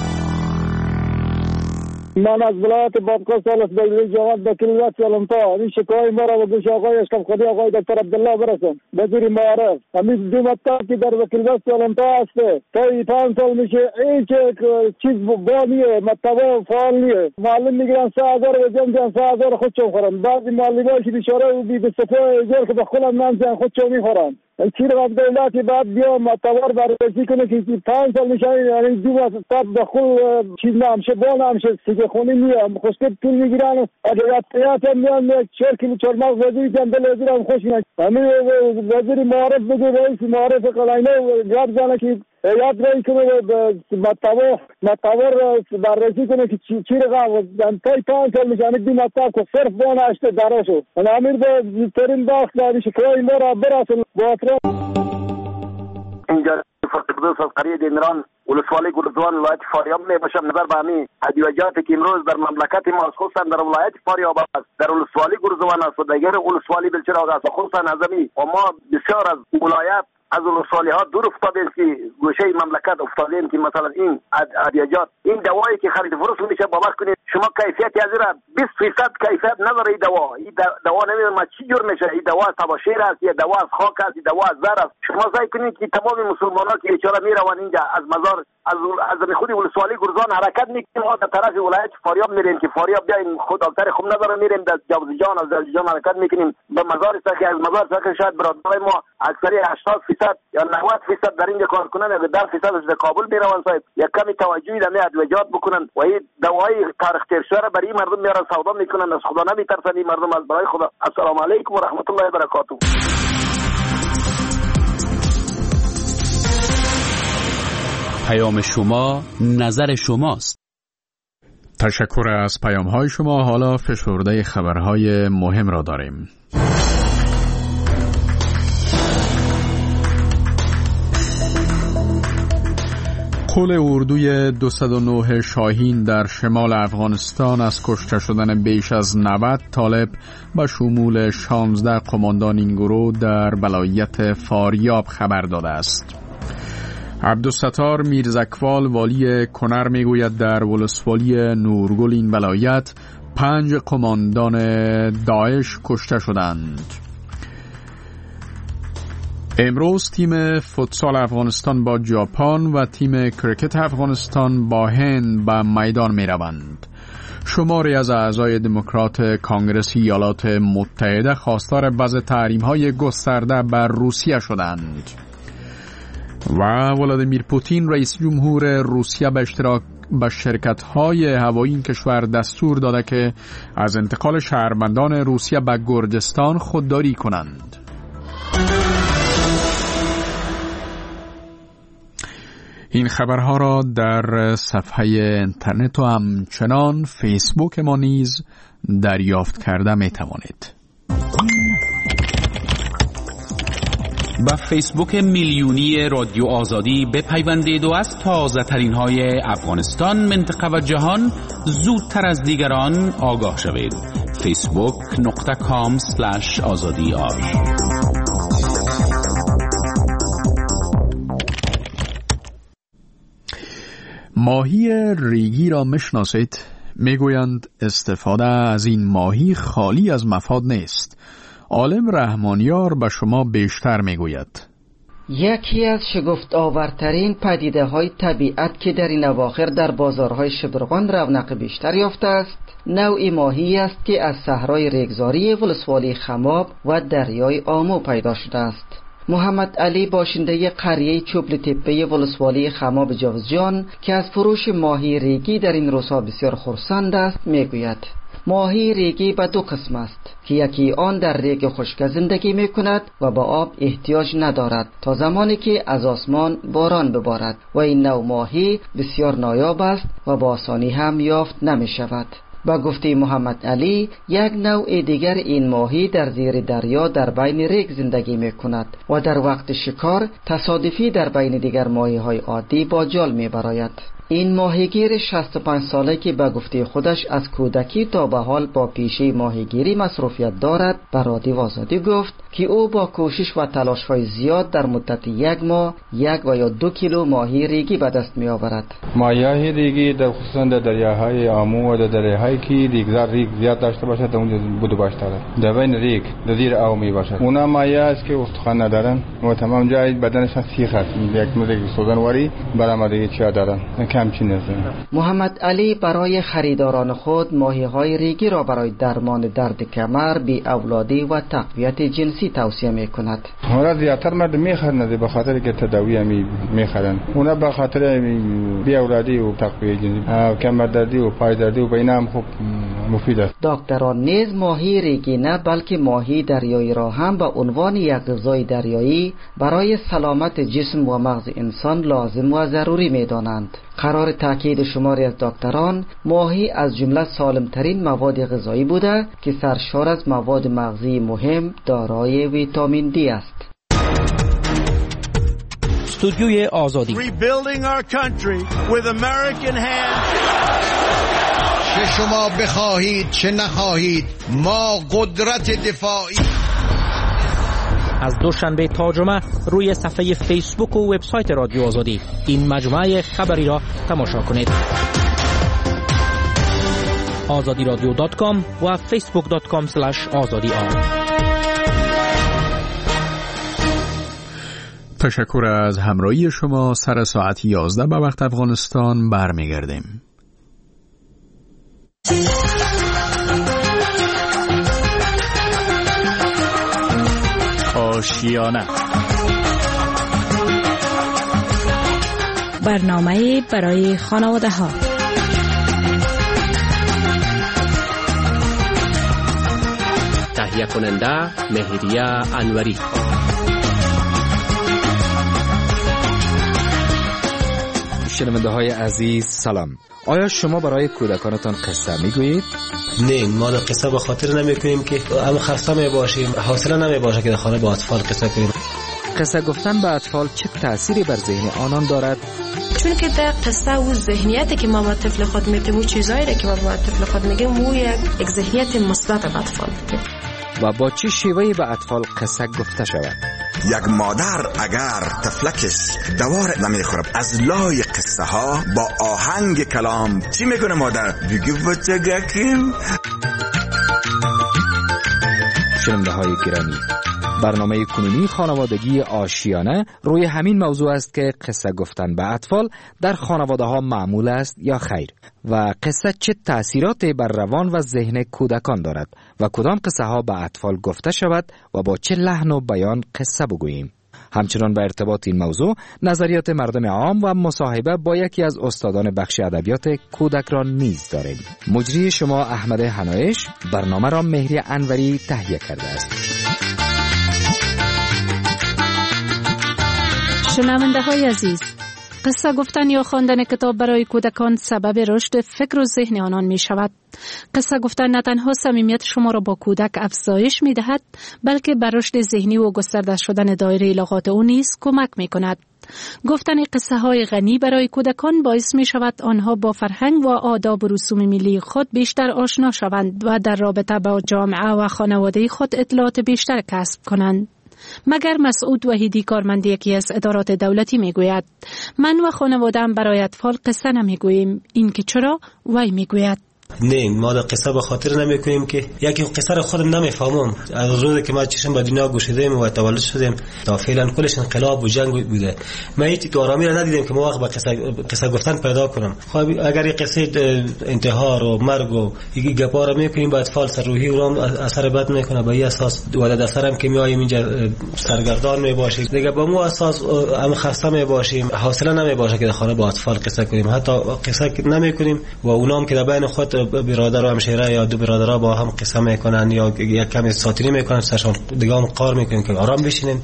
من از ولایت بابکا سالس بلوی جواد بکلیت سالمتا این شکای ما را به گوش آقای اشکم خودی آقای دکتر عبدالله برسن وزیر معارف همین دو مطلب که در وکلیت سالمتا هسته تا ای پانچ سال میشه هیچ چیز با نیه مطبع فعال نیه. معلم میگیرن سه هزار و جمع جمع سه هزار خودشون خورن. بعضی معلم هایی که بیچاره و بی بستفای ایجار که به خودم نمزن خودشون میخورن. چیر غب دولتی بعد بیا مطور بررسی کنه که پنج سال میشه یعنی دو مطب دخول چیز نمشه با نمشه سیگه خونی میام خوشکت پول میگیرن اگر یادتیات هم میان چهر کیلو چرماغ وزیر جنبل وزیر هم خوش میان همین وزیر معارف بگه رئیس معارف قلعینه گرد زنه که یاد رای کنه مطابق مطابق بررسی کنه که چی چی رقم انتای پانچ سال میشانه دی مطابق که صرف بانه اشته دراشو من امیر به ترین باخت داری شکرای مرا براسل با اطراف اینجا فرقدوس از قریه دینران ولسوالی گلزوان ولایت فاریاب می باشم. نظر به همین ادویجاتی که امروز در مملکت ما خصوصا در ولایت فاریاب است، در ولسوالی گلزوان است و دیگر ولسوالی بلچراغ است و خصوصا ازمی و ما بسیار از ولایت از ولسوالی ها دور افتادیم که گوشه مملکت افتادیم که مثلا این ادویجات این دوایی که خرید فروش میشه باور کنید شما کیفیتی از را بیست درصد کیفیت نداره. این دوا این دوا نمیدونم چی جور میشه. این دوا تباشیر است یا دوا از خاک است، دوا از زر است. شما سعی کنید که تمام مسلمانان که بیچاره میروند اینجا از مزار از از خود ولسوالی گرزان حرکت میکنیم ما در طرف ولایت فاریاب میریم که فاریاب بیاین خود دکتر خوب نداره میریم در جوزجان از جوزجان حرکت میکنیم به مزار ساخی از مزار ساخی شاید برادرای ما اکثری هشتاد درصد یا نود درصد در اینجا کار کنن یا ده درصد از کابل میروند. صاحب یک کمی توجهی در ادویجات بکنن و این دوای تاریخ ترشاره برای مردم میارن سودا میکنن. از خدا نمیترسن این مردم از برای خدا. السلام علیکم و رحمت الله و برکاته. پیام شما نظر شماست. تشکر از پیام های شما. حالا فشرده خبرهای مهم را داریم. قول اردوی دویست و نه شاهین در شمال افغانستان از کشته شدن بیش از نود طالب و شمول شانزده قماندان این گروه در ولایت فاریاب خبر داده است. عبدالستار میرزکوال والی کنر میگوید در ولسوالی نورگل این ولایت پنج قماندان داعش کشته شدند. امروز تیم فوتسال افغانستان با ژاپن و تیم کرکت افغانستان با هند به میدان می روند. شماری از اعضای دموکرات کانگرس ایالات متحده خواستار وضع تحریم‌های گسترده بر روسیه شدند. و ولادیمیر پوتین رئیس جمهور روسیه به اشتراک به شرکت‌های هوایی این کشور دستور داده که از انتقال شهروندان روسیه به گرجستان خودداری کنند. این خبرها را در صفحه اینترنت و همچنان فیسبوک ما نیز دریافت کرده می توانید. با فیسبوک میلیونی رادیو آزادی بپیوندید و از تازه ترین های افغانستان، منطقه و جهان زودتر از دیگران آگاه شوید. فیسبوک نقطه کام سلش آزادی آر. ماهی ریگی را میشناسید؟ میگویند استفاده از این ماهی خالی از مفاد نیست. عالم رحمانیار به شما بیشتر میگوید. یکی از شگفت آورترین پدیده های طبیعت که در این اواخر در بازارهای شبرغان رونق بیشتر یافته است، نوعی ماهی است که از صحرای ریگزاری ولسوالی خماب و دریای آمو پیدا شده است. محمد علی باشنده قریه چوبل تپه ولسوالی خماب جوزجان که از فروش ماهی ریگی در این روزها بسیار خرسند است میگوید ماهی ریگی به دو قسم است که یکی آن در ریگ خشک زندگی می کند و با آب احتیاج ندارد تا زمانی که از آسمان باران ببارد و این نوع ماهی بسیار نایاب است و با آسانی هم یافت نمی شود. با گفته محمد علی یک نوع دیگر این ماهی در زیر دریا در بین ریگ زندگی می کند و در وقت شکار تصادفی در بین دیگر ماهی های عادی با جال می براید. این ماهیگیر شصت و پنج ساله که به گفته خودش از کودکی تا به حال با پیشه ماهیگیری مصروفیت دارد به رادیو آزادی گفت که او با کوشش و تلاش‌های زیاد در مدت یک ماه یک و یا دو کیلو ماهی ریگی به دست می آورد. ماهی ریگی در خصوصا در دریاهای آمو و در دریاهایی که ریگزار ریگ زیاد داشته باشد در اونجا بوده باشد در بین ریگ در زیر آب می باشد. اونا ماهی است که استخوان ندارن و تمام جای بدنشان سیخ است. یک مدل سوزنواری برآمدگی چیا دارن. محمد علی برای خریداران خود ماهی‌های ریگی را برای درمان درد کمر، بی اولادی و تقویت جنسی توصیه می‌کند. اونا زیادتر مرد می‌خرند به خاطر که تداوی می می‌خرند. اونا به خاطر بی اولادی و تقویت جنسی، کمر دردی و پای دردی و بینام خوب مفید است. دکتران نیز ماهی ریگی نه بلکه ماهی دریایی را هم به عنوان یک غذای دریایی برای سلامت جسم و مغز انسان لازم و ضروری می دانند. قرار تاکید شماری از دکتران ماهی از جمله سالمترین مواد غذایی بوده که سرشار از مواد مغزی مهم دارای ویتامین دی است. استودیوی آزادی Rebuilding our country with American hands. چه شما بخواهید چه نخواهید ما قدرت دفاعی. از دوشنبه تا جمعه روی صفحه فیسبوک و وبسایت رادیو آزادی این مجموعه خبری را تماشا کنید. آزادی رادیو دات کام و فیسبوک دات کام اسلش آزادی آر. تشکر از همراهی شما. سر ساعت یازده به وقت افغانستان برمیگردیم. آشیانه، برنامه برای خانواده ها. تهیه کننده مهریه انوری. شنونده های عزیز سلام. آیا شما برای کودکانتان قصه میگویید؟ نه، ما قصه به خاطر نمی کنیم که هم خسته می باشیم، حوصله نمی باشه که در خانه با اطفال قصه کنیم. قصه گفتن به اطفال چه تأثیری بر ذهن آنان دارد؟ چون که در قصه و ذهنیتی که ما با طفل خود میتیم و چیزایی که ما با طفل خود میگیم و یک ذهنیت مثبت به اطفال میده. و با چه شیوهی به اطفال قصه گفته شود؟ یک مادر اگر طفلکش دوار نمیخورد از لای قصه ها با آهنگ کلام چی میکنه مادر؟ بگی بچگکیم. شنونده های گرامی، برنامه کنونی خانوادگی آشیانه روی همین موضوع است که قصه گفتن به اطفال در خانواده ها معمول است یا خیر و قصه چه تأثیراتی بر روان و ذهن کودکان دارد و کدام قصه ها به اطفال گفته شود و با چه لحن و بیان قصه بگوییم. همچنان به ارتباط این موضوع نظریات مردم عام و مصاحبه با یکی از استادان بخش ادبیات کودک را نیز داریم. مجری شما احمد حنایش، برنامه را مهری انوری تهیه کرده است. شنونده های عزیز، قصه گفتن یا خواندن کتاب برای کودکان سبب رشد فکر و ذهن آنان می شود. قصه گفتن نه تنها صمیمیت شما را با کودک افزایش می دهد، بلکه بر رشد ذهنی و گسترده شدن دایره لغات او نیز کمک می کند. گفتن قصه های غنی برای کودکان باعث می شود آنها با فرهنگ و آداب و رسوم ملی خود بیشتر آشنا شوند و در رابطه با جامعه و خانواده خود اطلاعات بیشتر کسب کنند. مگر مسعود وحیدی کارمند یکی از ادارات دولتی میگوید من و خانواده‌ام برای اطفال قصه نمیگوییم. این که چرا؟ وی میگوید نه، ما در قصه به خاطر نمی کنیم که یکی قصه را خودم نمیفهمم. از روزی که ما چشم به دنیا گشودیم و تولد شدیم تا فعلا کلش انقلاب و جنگ بوده، ما هیچ تو آرامی را ندیدیم که ما وقت به قصه قصه گفتن پیدا کنم. خب اگر این قصه انتحار و مرگ و یکی گپا را میکنیم با اطفال سر روحی و اثر بد میکنه. به این اساس ولد اثرم که میایم اینجا سرگردان می باشیم دیگه، با مو اساس هم خسته می باشیم، حوصله نمی باشه که در خانه با اطفال قصه کنیم. حتی قصه نمی کنیم و اونام که در بین خود برادر و همشیره یا دو برادرها با هم قصه میکنن یا یک کمی ساتیری میکنن، سرشان دیگه هم قار میکنن که آرام بشینن.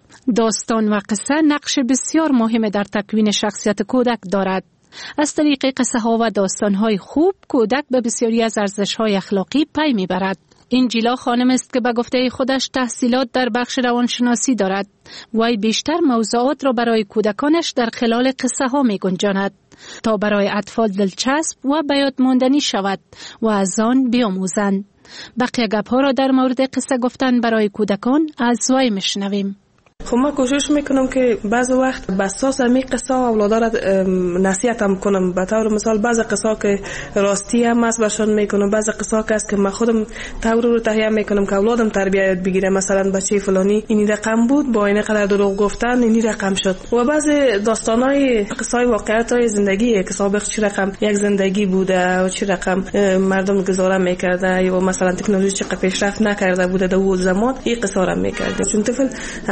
داستان و قصه نقش بسیار مهم در تکوین شخصیت کودک دارد. از طریق قصه ها و داستان های خوب کودک به بسیاری از ارزش های اخلاقی پی میبرد. انجیلا خانم است که به گفته خودش تحصیلات در بخش روانشناسی دارد. وی بیشتر موضوعات را برای کودکانش در خلال قصه ها می گنجاند تا برای اطفال دلچسب و به یاد ماندنی شود و از آن بیاموزند. بقیه گپ ها را در مورد قصه گفتن برای کودکان از وی میشنویم. خب من کوشش میکنم که بعض وقت به اساس می قصه اولادا را نصیحت هم کنم. به طور مثال بعض قصه که راستی هم است برشان میکنم، بعض قصه که است که من خودم طور رو تهیه میکنم که اولادم تربیت یاد بگیره. مثلا بچه فلانی این رقم بود با این قدر دروغ گفتن این رقم شد. و بعض داستانای قصه واقعیت های زندگی که سابق چه رقم یک زندگی بوده و چه رقم مردم گزاره میکرده یا مثلا تکنولوژی چقدر پیشرفت نکرده بوده در اون زمان، این قصه را میکرده. چون طفل اگر قصه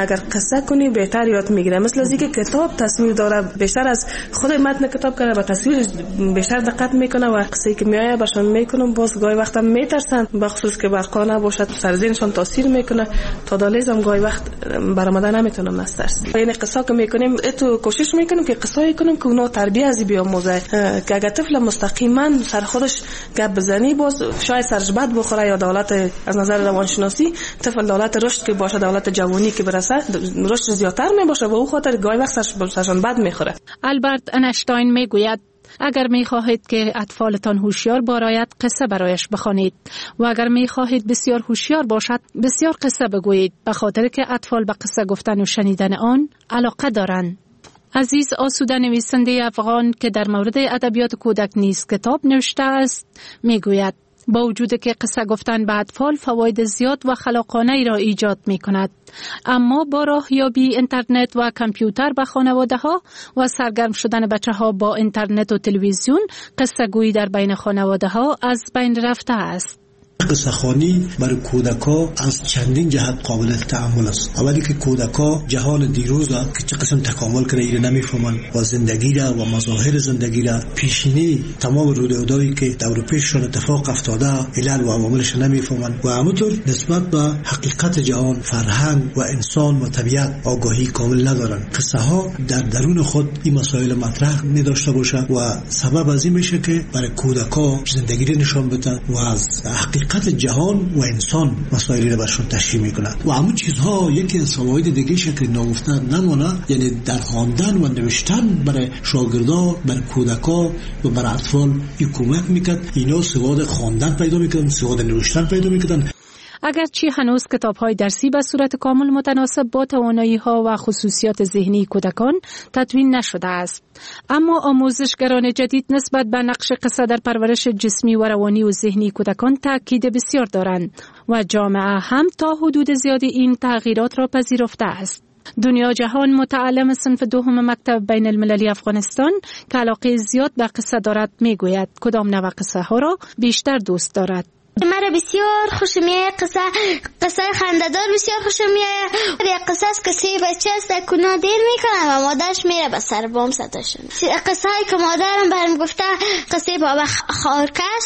قصه کنی بهتر یاد میگیره. مثل از اینکه کتاب تصویر داره، بیشتر از خود متن کتاب کنه با تصویر بیشتر دقت میکنه و قصه که میایه برشان میکنم باز گاهی وقتا میترسن، بخصوص که برقانه باشد سر ذهنشان تاثیر میکنه. تا دالیزم گاهی وقت برآمده نمیتونم از ترس. یعنی قصه که میکنیم تو کوشش میکنیم که قصه کنیم که اونها تربیت از بیاموزه، که اگه طفل مستقیما سر خودش گپ بزنی باز شاید سرش بد بخوره یا دولت از نظر روانشناسی طفل دولت رشد که باشه، دولت جوانی که برسه رشد زیادتر میباشه و او خاطر گاهی وقت سرشان بد میخوره. آلبرت اینشتین میگوید اگر می خواهید که اطفالتان هوشیار باشد قصه برایش بخوانید و اگر می خواهید بسیار هوشیار باشد بسیار قصه بگویید، به خاطر که اطفال به قصه گفتن و شنیدن آن علاقه دارند. عزیز آسوده نویسنده افغان که در مورد ادبیات کودک نیز کتاب نوشته است میگوید با وجود که قصه گفتن به اطفال فواید زیاد و خلاقانه ای را ایجاد می کند، اما با راهیابی اینترنت و کامپیوتر به خانواده ها و سرگرم شدن بچه ها با اینترنت و تلویزیون قصه گویی در بین خانواده ها از بین رفته است. قصه خوانی برای کودکا از چندین جهت قابل تأمل است. اولی که کودکا جهان دیروز را که چه قسم تکامل کرده ایره نمیفهمند و زندگی را و مظاهر زندگی را پیشینی تمام رویدادهایی که دور پیششان اتفاق افتاده علل و عواملش نمیفهمند و همونطور نسبت به حقیقت جهان، فرهنگ و انسان و طبیعت آگاهی کامل ندارند. قصه ها در درون خود این مسائل مطرح می داشته باشه و سبب از این میشه که برای کودکا زندگی را نشان بدن و از حقیقت جهان و انسان مسائلی را برشون تشریح میکنند و همون چیزها یکی از فواید دیگه شکل نگفتن نمونه، یعنی در خواندن و نوشتن برای شاگردا، برای کودکا و برای اطفال این کمک میکرد اینا سواد خواندن پیدا میکردن، سواد نوشتن پیدا میکردن. اگرچه هنوز کتاب‌های درسی به صورت کامل متناسب با توانایی‌ها و خصوصیات ذهنی کودکان تدوین نشده است، اما آموزشگران جدید نسبت به نقش قصه در پرورش جسمی و روانی و ذهنی کودکان تاکید بسیار دارند و جامعه هم تا حدود زیادی این تغییرات را پذیرفته است. دنیا جهان متعلم صنف دوم مکتب بین المللی افغانستان که علاقه زیاد به قصه دارد میگوید کدام نوع قصه ها را بیشتر دوست دارد. مرا بسیار خوش میاد قصه قصه خنده‌دار بسیار خوش میاد. یک قصه است که سه بچه است کنا دیر میکنه و مادرش میره به سر بام صداشون. قصه هایی که مادرم برام گفته قصه بابا خارکش،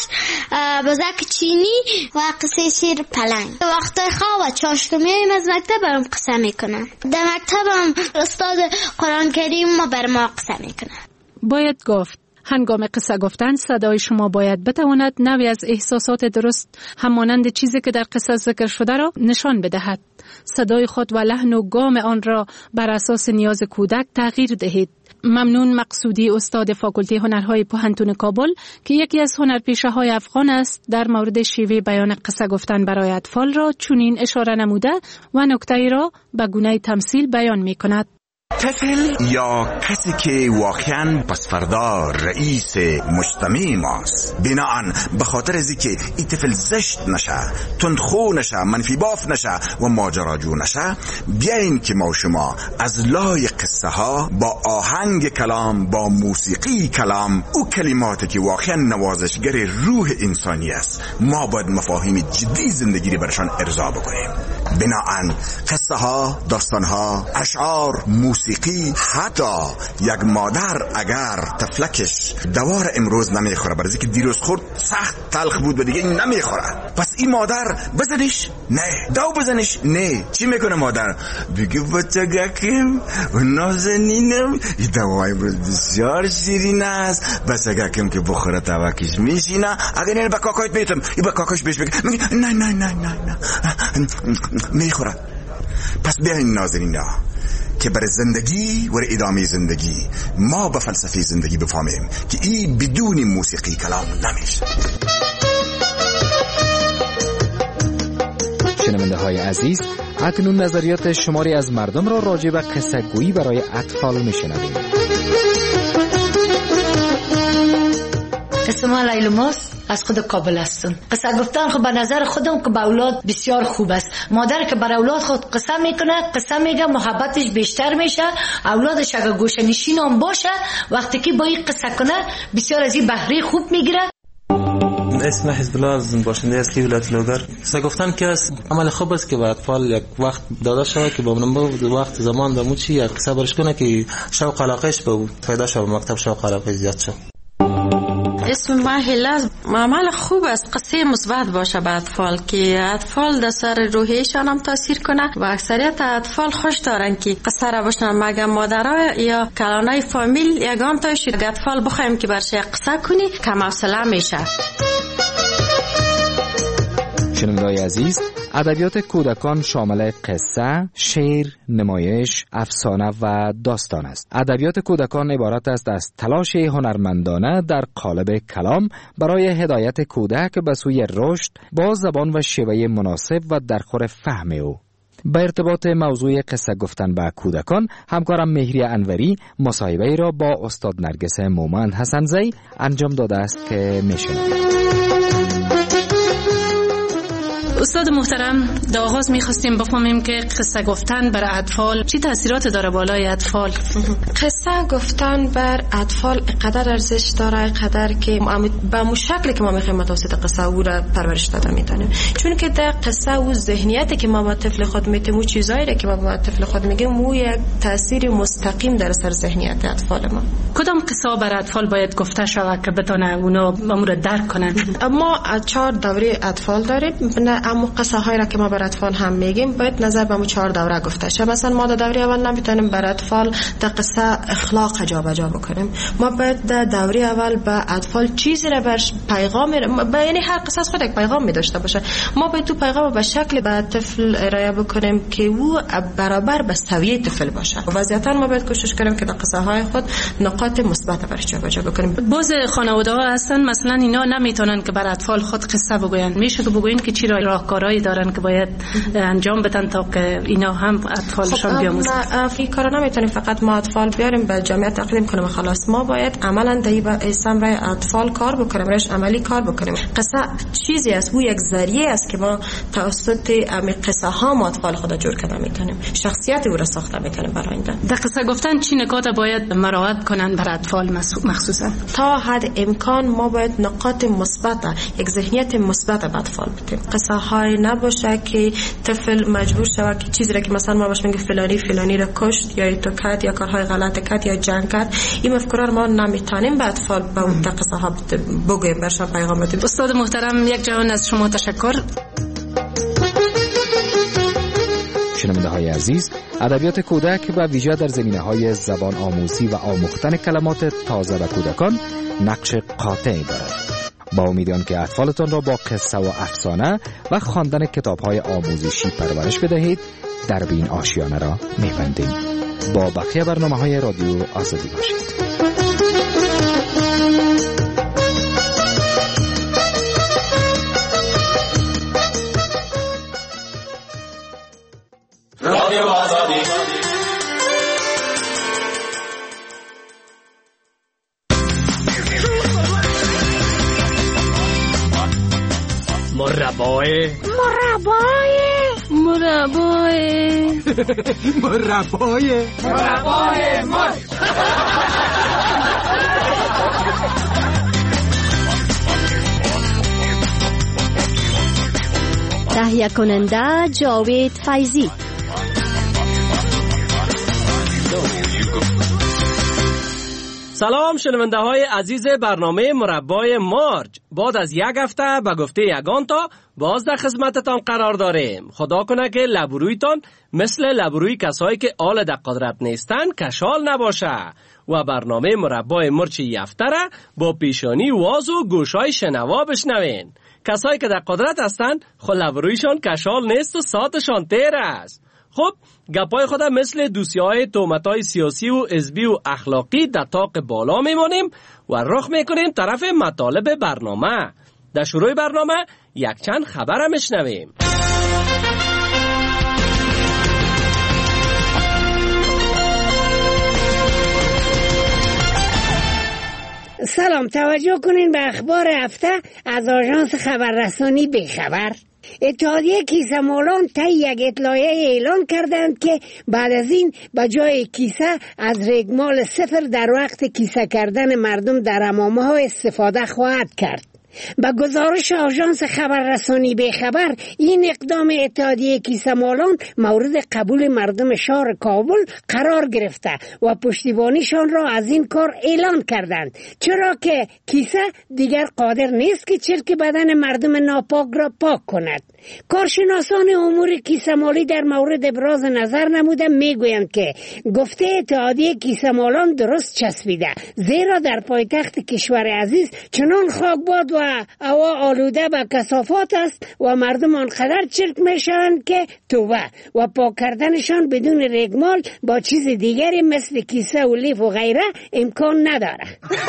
بزک چینی و قصه شیر پلنگ. وقتای خواب و چاشت میایم از مکتب برام قصه میکنن. در مکتبم استاد قرآن کریم ما بر ما قصه میکنه. باید گفت هنگام قصه گفتن صدای شما باید بتواند نوعی از احساسات درست همانند چیزی که در قصه ذکر شده را نشان بدهد. صدای خود و لحن و گام آن را بر اساس نیاز کودک تغییر دهید. ممنون مقصودی استاد فاکولته هنرهای پوهنتون کابل که یکی از هنرپیشه های افغان است در مورد شیوه بیان قصه گفتن برای اطفال را چنین اشاره نموده و نکته را به گونه تمثیل بیان می کند. طفل یا کسی که واقعا پس فردا رئیس مجتمع ماست، بناهن به خاطر ازی که این طفل زشت نشه، تندخو نشه، منفی باف نشه و ماجراجو نشه، بیاین که ما شما از لای قصه ها با آهنگ کلام، با موسیقی کلام، او کلماتی که واقعا نوازشگر روح انسانی است، ما باید مفاهیم جدی زندگی رو برشان ارضا بکنیم. بناهن قصه ها، داستان ها، اشعار، موسیقی، حتی یک مادر اگر تفلکش دوار امروز نمیخوره برای که دیروز خورد سخت تلخ بود و دیگه این نمیخوره، پس این مادر بزنش نه، دو بزنش نه، چی میکنه مادر؟ بگه بچگکم و نازنینم این دوای امروز بسیار شیرین است، بچگکم که بخوره توکش میشینه، اگر این با کاکایت بیتم این با کاکاش بهش بگه میگه نه نه نه نه نه میخوره. پس بیاین نازنینا که برای زندگی و ادامه زندگی ما به فلسفه زندگی بفهمیم که این بدون موسیقی کلام نمیشه. شنونده های عزیز، اکنون نظریات شماری از مردم را راجع به قصه گویی برای اطفال میشنویم. اسم من لیلا ماست، از خود کابل هستم. قصه گفتن خب به نظر خودم که به اولاد بسیار خوب است. مادر که بر اولاد خود قصه میکنه، قصه میگه، محبتش بیشتر میشه. اولادش اگه گوشه نشین هم باشه، وقتی که با این قصه کنه بسیار از این بهره خوب میگیره. اسم حزب الله از باشنده اصلی ولایت لوگر. قصه گفتن که از عمل خوب است که به اطفال یک وقت داده شود که با منبع وقت زمان دمو چی یک قصه برش کنه که شوق علاقهش به فایده شو به مکتب شوق علاقه زیاد شو. اسم ما هلاس. عمل خوب است قصه مثبت باشه به اطفال که اطفال در سر روحیشان هم تاثیر کنه و اکثریت اطفال خوش دارن که قصه را بشنن، مگر مادرها یا کلانای فامیل یگان تایشون که اطفال بخوایم که برش قصه کنی کم حوصله میشه. شنونده‌های عزیز، ادبیات کودکان شامل قصه، شعر، نمایش، افسانه و داستان است. ادبیات کودکان عبارت است از تلاش هنرمندانه در قالب کلام برای هدایت کودک به سوی رشد با زبان و شیوه مناسب و در خور فهم او. به ارتباط موضوع قصه گفتن به کودکان، همکارم مهری انوری مصاحبه را با استاد نرگس مومند حسن‌زی انجام داده است که میشنوید. استاد محترم، در آغاز میخواستیم بفهمیم که قصه گفتن بر اطفال چی تاثیرات داره بالای اطفال؟ قصه گفتن بر اطفال قدر ارزش داره، قدر که به مو شکلی که ما میخوایم متوسط قصه او را پرورش داده میتونیم، چون که در قصه و ذهنیتی که ما با طفل خود میتیم و چیزایی که ما با طفل خود میگیم او یک تاثیر مستقیم در سر ذهنیت اطفال ما. کدام قصه بر اطفال باید گفته شود که بتونه اونا امور درک کنن؟ ما چهار دوره اطفال داریم. اما قصه هایی را که ما بر اطفال هم میگیم باید نظر به مو چهار دوره گفته شه. مثلا ما در دوره اول نمیتونیم بر اطفال در قصه اخلاق جا به جا بکنیم. ما باید در دوره اول به اطفال چیزی را بر پیغام، یعنی هر قصه خود یک پیغام می داشته باشه. ما باید تو پیغام به شکل به طفل ارائه بکنیم که او برابر به سویه طفل باشه. وضعیتا ما باید کوشش کنیم که در قصه های خود نقاط مثبت برش جا به جا بکنیم. بعضی خانواده ها هستن مثلا اینا نمیتونن که بر اطفال خود قصه بگوین. میشه که بگوین که چی را راهکارهایی دارن که باید انجام بدن تا که اینا هم اطفالشان بیاموزن؟ خب این کارا نمیتونیم فقط ما اطفال بیاریم به جامعه تقدیم کنیم خلاص. ما باید عملا در اسم رای اطفال کار بکنیم، روش عملی کار بکنیم. قصه چیزی است، او یک ذریعه است که ما توسط قصه ها ما اطفال خود جور کنیم میتونیم شخصیت او را ساخته میتونیم برای آینده. در قصه گفتن چی نکات باید مراعات کنن بر اطفال مخصوصا؟ تا حد امکان ما باید نقاط مثبت، یک ذهنیت مثبت به اطفال بدیم. قصه های نباشه که طفل مجبور شود که چیزی را که مثلا ما باش میگیم فلانی فلانی را کشت یا تو کرد یا کارهای غلط کرد یا جنگ کرد، این مفکوره ما نمیتونیم به اطفال به اون قصه ها بگوییم، برشان پیغام بدیم. استاد محترم، یک جهان از شما تشکر. شنونده های عزیز، ادبیات کودک و ویژه در زمینه های زبان آموزی و آموختن کلمات تازه به کودکان نقش قاطعی دارد. با امیدوارم که اطفالتان را با قصه و افسانه و خواندن کتاب‌های آموزشی پرورش بدهید. در این آشیانه را می‌بندیم. با بقیه برنامه‌های رادیو آزادی باشید. رادیو آزادی. مربای مربای مربای مربای مربای مر تهیه کننده جاوید فیضی. سلام شنونده های عزیز برنامه مربای مارج. بعد از یک هفته به گفته یگان تا باز در خدمتتان قرار داریم. خدا کنه که لبرویتان مثل لبروی کسایی که آل در قدرت نیستن کشال نباشه و برنامه مربای مرچ یفته را با پیشانی واز و گوشای شنوا بشنوین. کسایی که در قدرت هستن خود لبرویشان کشال نیست و ساعتشان تیر است. خب گپای خودم مثل دوسیه‌های تهمت‌های سیاسی و حزبی و اخلاقی در طاق بالا میمونیم و رخ میکنیم طرف مطالب برنامه. در شروع برنامه یک چند خبر میشنویم. سلام، توجه کنین به اخبار هفته از آژانس خبررسانی بیخبر. اتحادیه کیسه مالان طی یک اطلاعیه اعلان کردند که بعد از این به جای کیسه از رگمال صفر در وقت کیسه کردن مردم در حمامه ها استفاده خواهد کرد. با گزارش آژانس خبررسانی بخبر، این اقدام اتحادیه کیسه مالان مورد قبول مردم شهر کابل قرار گرفته و پشتیبانیشان را از این کار اعلان کردند، چرا که کیسه دیگر قادر نیست که چرک بدن مردم ناپاک را پاک کند. کارشناسان امور کیسه مالی در مورد ابراز نظر نموده میگویند که گفته اتحادیه کیسه مالان درست چسبیده، زیرا در پایتخت کشور عزیز چنان خاکباد و هوا آلوده به کثافات است و مردم آنقدر چرک میشوند که توبه و پاک کردنشان بدون رگمال با چیز دیگری مثل کیسه و لیف و غیره امکان نداره.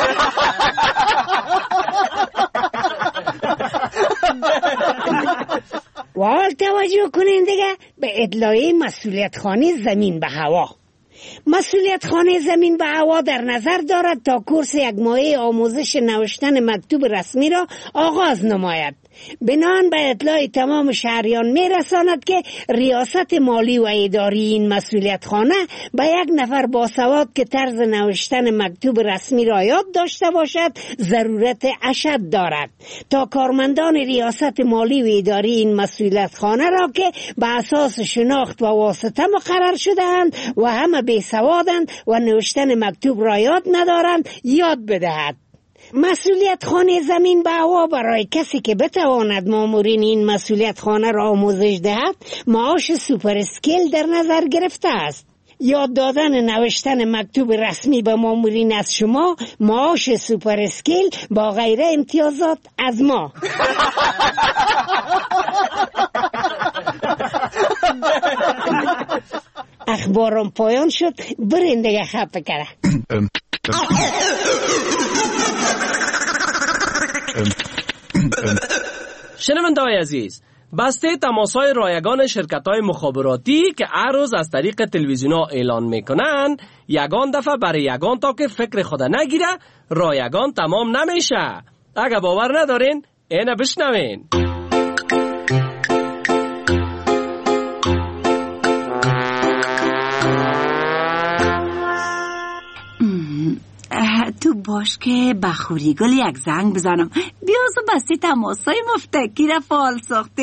و حال توجه کنین دیگه به ادعای مسئولیت خانه زمین به هوا. مسئولیت خانه زمین به هوا در نظر دارد تا کورس یک ماهه آموزش نوشتن مکتوب رسمی را آغاز نماید. بنان به اطلاع تمام شهریان می رساند که ریاست مالی و اداری این مسئولیت خانه به یک نفر باسواد که طرز نوشتن مکتوب رسمی را یاد داشته باشد ضرورت اشد دارد تا کارمندان ریاست مالی و اداری این مسئولیت خانه را که به اساس شناخت و واسطه مقرر شده‌اند و همه بیسوادند و نوشتن مکتوب را یاد ندارند یاد بدهد. مسئولیت خانه زمین به هوا برای کسی که بتواند مامورین این مسئولیت خانه را آموزش دهد معاش سوپر اسکیل در نظر گرفته است. یاد دادن نوشتن مکتوب رسمی به مامورین از شما معاش سوپر اسکیل با غیره امتیازات از ما. اخبارم پایان شد، برین دیگه خفه کرده. شنونده‌های عزیز، بسته تماس‌های رایگان شرکت‌های مخابراتی که هر روز از طریق تلویزیون‌ها اعلان می‌کنند، یگان دفعه برای یگان تا که فکر خود نگیره رایگان تمام نمیشه. اگه باور ندارین اینو بشنوین. تو باش که بخوری گل یک زنگ بزنم بیاز و بسته تماسای مفتکی را فعال ساختیم.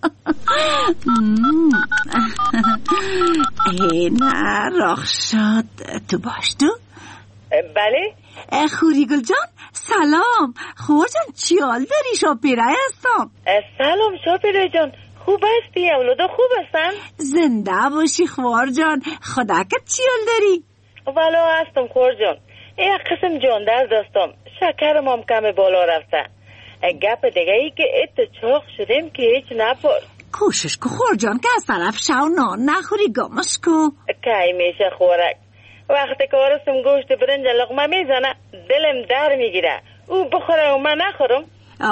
اینه راخ شد. تو باش تو؟ بله خوری گل جان سلام. خور جان چیال داری؟ شاپیره هستم. سلام شاپیره جان، خوب هستی؟ اولادا خوب هستن؟ زنده باشی خور جان. خدا که چیال داری؟ والا هستم خور جان، یک قسم جان در دستم، شکرم هم کم بالا رفته. گپ دیگه ای که ات چاق شدیم که هیچ نپرس. کوشش کو خور جان که از طرف شو نان نخوری گمش کو. کی میشه خورک؟ وقتی که آرستم گوشت برنج لقمه میزنه دلم در میگیره، او بخوره و من نخورم.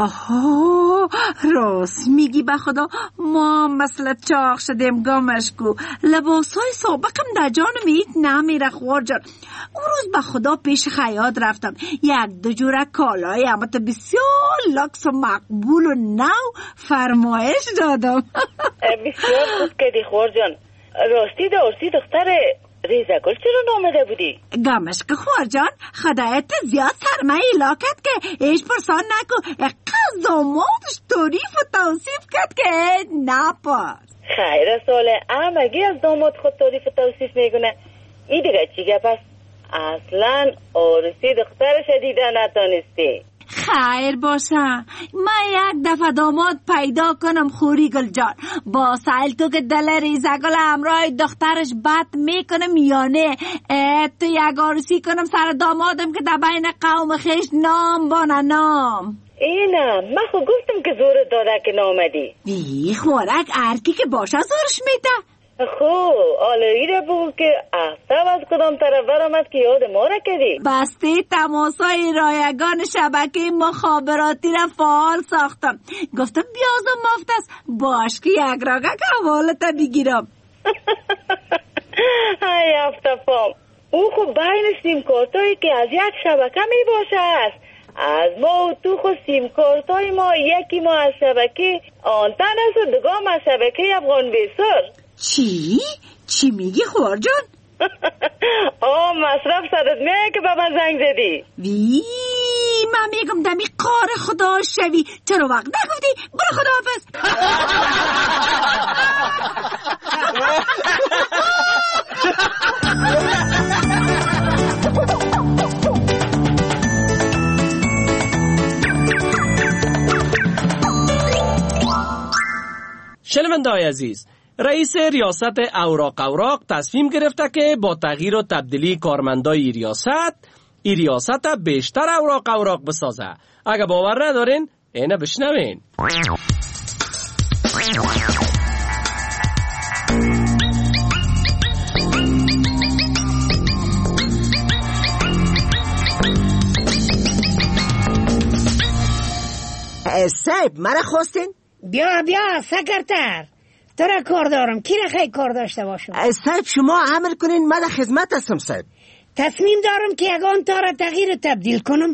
آها راست میگی به خدا، ما مثل چاق شدیم گمش کو. لباسای سابقم در جانم ایت نمیره خور جان. اون روز به خدا پیش خیاط رفتم، یک دو جوره کالای اما تو بسیار لکس و مقبول و نو فرمایش دادم. بسیار خوب کردی خور جان. راستی دارسی دختر ریزگل چرا نامده بودی؟ گمش که خور جان خدایت زیاد سرمایه لاکت که ایش پرسان نکو. اقصد دامادش تعریف و توصیف کرد که نپرس. خیر ساله همگی از داماد خود تعریف و توصیف میگونه. این دیگه چی گپ است؟ اصلا آرسی دخترش دیده نتانستی. خیر باشه، من یک دفعه داماد پیدا کنم خوری گل جان. با سایل تو که دل ریزگل همراه دخترش بد میکنم یا نه؟ تو یک آرسی کنم سر دامادم که در بین قوم خیش نام بانه نام. اینم من خود گفتم که زور داده که نامدی. بی خورک ارکی که باشه زورش میده. خو آلایی را بگو که افتاب از کدام طرف برامد که یاد ما را کردی. بسته تماسای رایگان شبکه مخابراتی را فعال ساختم. گفتم بیازم مفت است باش که یک راگه که حوالتا بگیرم. های افتفام او خب بین سیم کارتایی که از یک شبکه می باشه است. از ما و تو خود سیم کارتای ما یکی ما از شبکه آنتن است و دگام از شبکه افغان بیسار. چی؟ چی میگی خور جان؟ آه مصرف سرت میگه که به من زنگ زدی. وی من میگم دمی کار خدا شوی. چرا وقت نگفتی؟ برو خداحافظ. شنونده‌های عزیز، رئیس ریاست اوراق اوراق تصمیم گرفته که با تغییر و تبدیلی کارمندای ریاست ای ریاست بیشتر اوراق اوراق بسازه. اگه باور ندارین اینه بشنوین. صاحب مرا خواستین؟ بیا بیا سکرتر، تو را کار دارم. کی را خیلی کار داشته باشم؟ صاحب شما عمل کنین، من در خدمت هستم صاحب. تصمیم دارم که یگان تا را تغییر و تبدیل کنم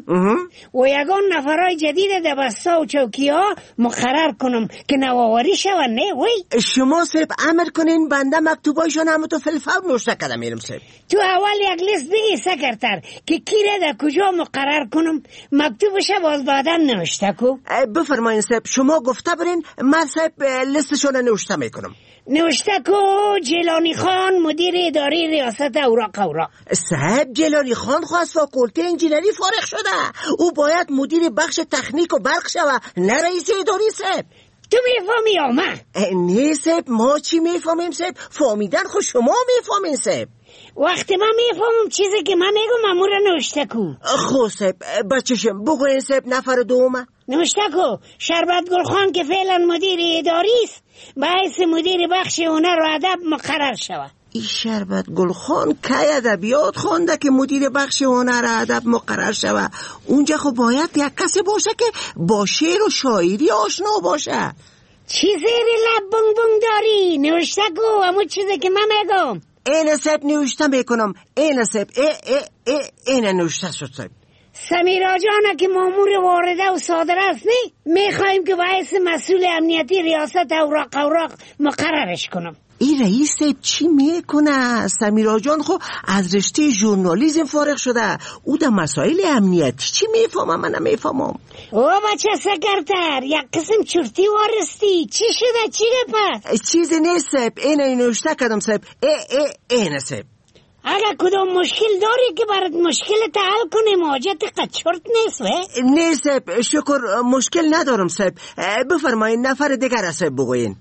و یگان نفرای جدید در بستا و چوکی ها مقرر کنم که نوآوری شون. نه وی شما صاحب عمل کنین، بنده مکتوبایشان همه تو فلفور نوشته کردم میرم صاحب. تو اول یک لیست بگی سکرتر که کی را در کجا مقرر کنم، مکتوبش باز بعدا نوشته کو. بفرمایین صاحب، شما گفته برین، من صاحب لیستشون نوشته میکنم. نوشته کو جیلانی خان مدیر اداری ریاست اوراق اوراق. صاحب جیلانی خان خواست فاکولته انجینری فارغ شده، او باید مدیر بخش تکنیک و برق شود، نه رئیس اداری صاحب. تو میفهمی یا من؟ نه صاحب، ما چی میفهمیم صاحب؟ فهمیدن خود شما میفهمین صاحب. وقتی من میفهمم چیزی که من میگم امور نوشته کو. خب صاحب بچشم بگوین صاحب نفر دومه. نوشته کو شربت گل خان که فعلا مدیر اداری است باعث مدیر بخش هنر و ادب مقرر شود. این شربت گل خان که ادبیات خونده که مدیر بخش هنر و ادب مقرر شود؟ اونجا خب باید یک کسی باشه که با شعر و شاعری آشنا باشه. چی زیر لب بنگ بنگ داری؟ نوشته کو همون چیزی که من میگم. این صاحب نوشته میکنم. این صاحب ای ای ای این نوشته شد صاحب. سمیرا جانه که مامور وارده و صادره است، نه میخوایم که باعث مسئول امنیتی ریاست اوراق اوراق مقررش کنم. این رئیس چی میکنه؟ سمیرا جان خو از رشته ژورنالیسم فارغ شده، او در مسائل امنیتی چی میفهمم؟ من نمیفهمم. او بچه سکرتر یک قسم چرتی وارستی. چی شده؟ چی پس؟ چیزی نیست صاحب، این نوشته کردم صاحب. ای ای این صاحب اگه کدام مشکل داری که برات مشکل حل کنیم، حاجت قچرت نیست. نه صاحب شکر مشکل ندارم صاحب. بفرمایین نفر دیگر صاحب بگوین.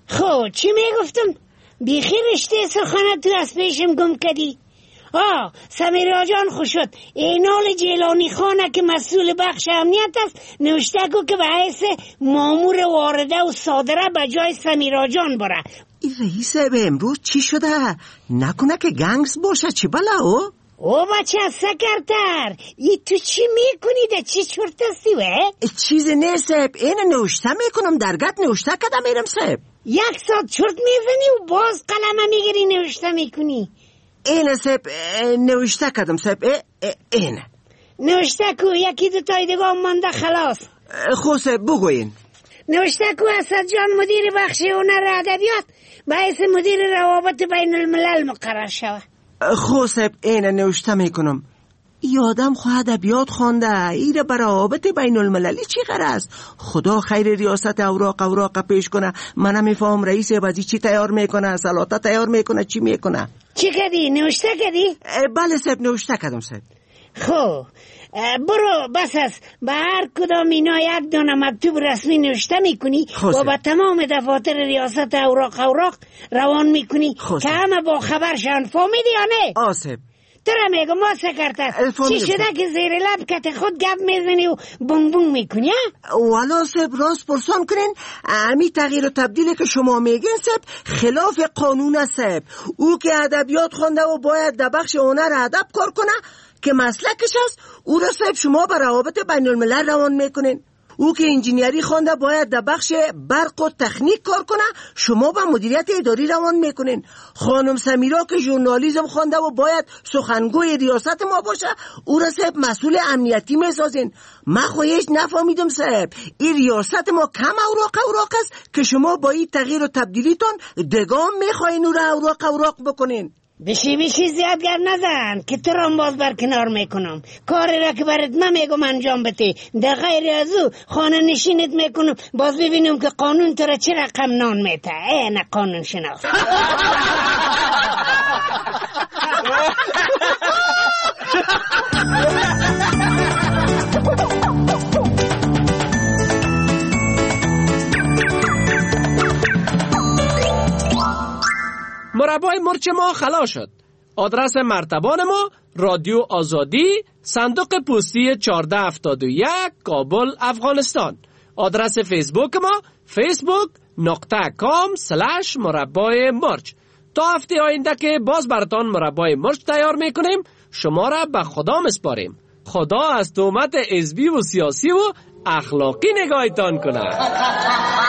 خب چی میگفتم؟ بیخی رشته سخنت تو از پیشم گم کردی. آه سمیرا جان خوش شد. اینال جیلانی خانه که مسئول بخش امنیت است نوشته کو که باعث مامور وارده و صادره به جای سمیرا جان بره. این رئیس به امروز چی شده؟ نکنه که گنگس باشه؟ چی بلا او؟ او بچه سکرتر ای تو چی میکنی؟ ده چی چورت هستی وه؟ چیز نه صاحب، این نوشته میکنم، درگت نوشته کدم میرم صاحب. یک ساعت چورت میزنی و باز قلمه میگیری نوشته میکنی. این صاحب نوشته کدم صاحب. این نوشته کو یکی دو تای دیگه مانده خلاص. خب صاحب بگوین. نوشته کو اسد جان مدیر بخش هنر ادبیات باعث مدیر روابط بین الملل مقرر شود. خب صاحب این نوشته میکنم. یادم خواهد ادبیات خوانده، ایره برای روابط بین المللی چی غرض؟ خدا خیر ریاست اوراق اوراق پیش کنه. من نمیفهم رئیس بازی چی تیار میکنه، سلاطه تیار میکنه، چی میکنه؟ چی کردی؟ نوشته کردی؟ بله صاحب نوشته کردم صاحب. خب برو بس است به هر کدام اینا یک دانه مکتوب رسمی نوشته میکنی و با تمام دفاتر ریاست اوراق اوراق روان میکنی که همه با خبر شن. فهمیدی یا نه؟ آسب ترا میگم ما سکرتر چی شده که زیر لب کت خود گپ میزنی و بونگ بونگ میکنی؟ والا صاحب راست پرسان کنین، امی تغییر و تبدیلی که شما میگین صاحب خلاف قانون است صاحب. او که ادبیات خونده و باید در بخش هنر ادب کار کنه که مسلکش است، او را صاحب شما به روابط بین الملل روان میکنین. او که انجینیری خوانده باید در بخش برق و تکنیک کار کنه، شما به مدیریت اداری روان میکنین. خانم سمیرا که ژورنالیسم خوانده و باید سخنگوی ریاست ما باشه، او را صاحب مسئول امنیتی میسازین. من خودش نفهمیدم صاحب، این ریاست ما کم اوراق اوراق است که شما با این تغییر و تبدیلیتون دگام میخواین او را اوراق اوراق بکنین. بشی بشی زیادگر نزن که تو را باز برکنار میکنم. کاری را که برات من میگم انجام بده، در غیر از او خانه نشینت میکنم باز ببینم که قانون تو را چه رقم نان میته. ای نه قانون شناس. مربای مرچ ما خلاص شد. آدرس مرتبان ما رادیو آزادی، صندوق پستی چهارده هفتاد و یک، کابل، افغانستان. آدرس فیسبوک ما فیسبوک نقطه کام سلش مربای مرچ. تا هفته آینده که باز براتان مربای مرچ تیار میکنیم، شما را به خدا مسپاریم. خدا از تهمت حزبی و سیاسی و اخلاقی نگاهتان کنه.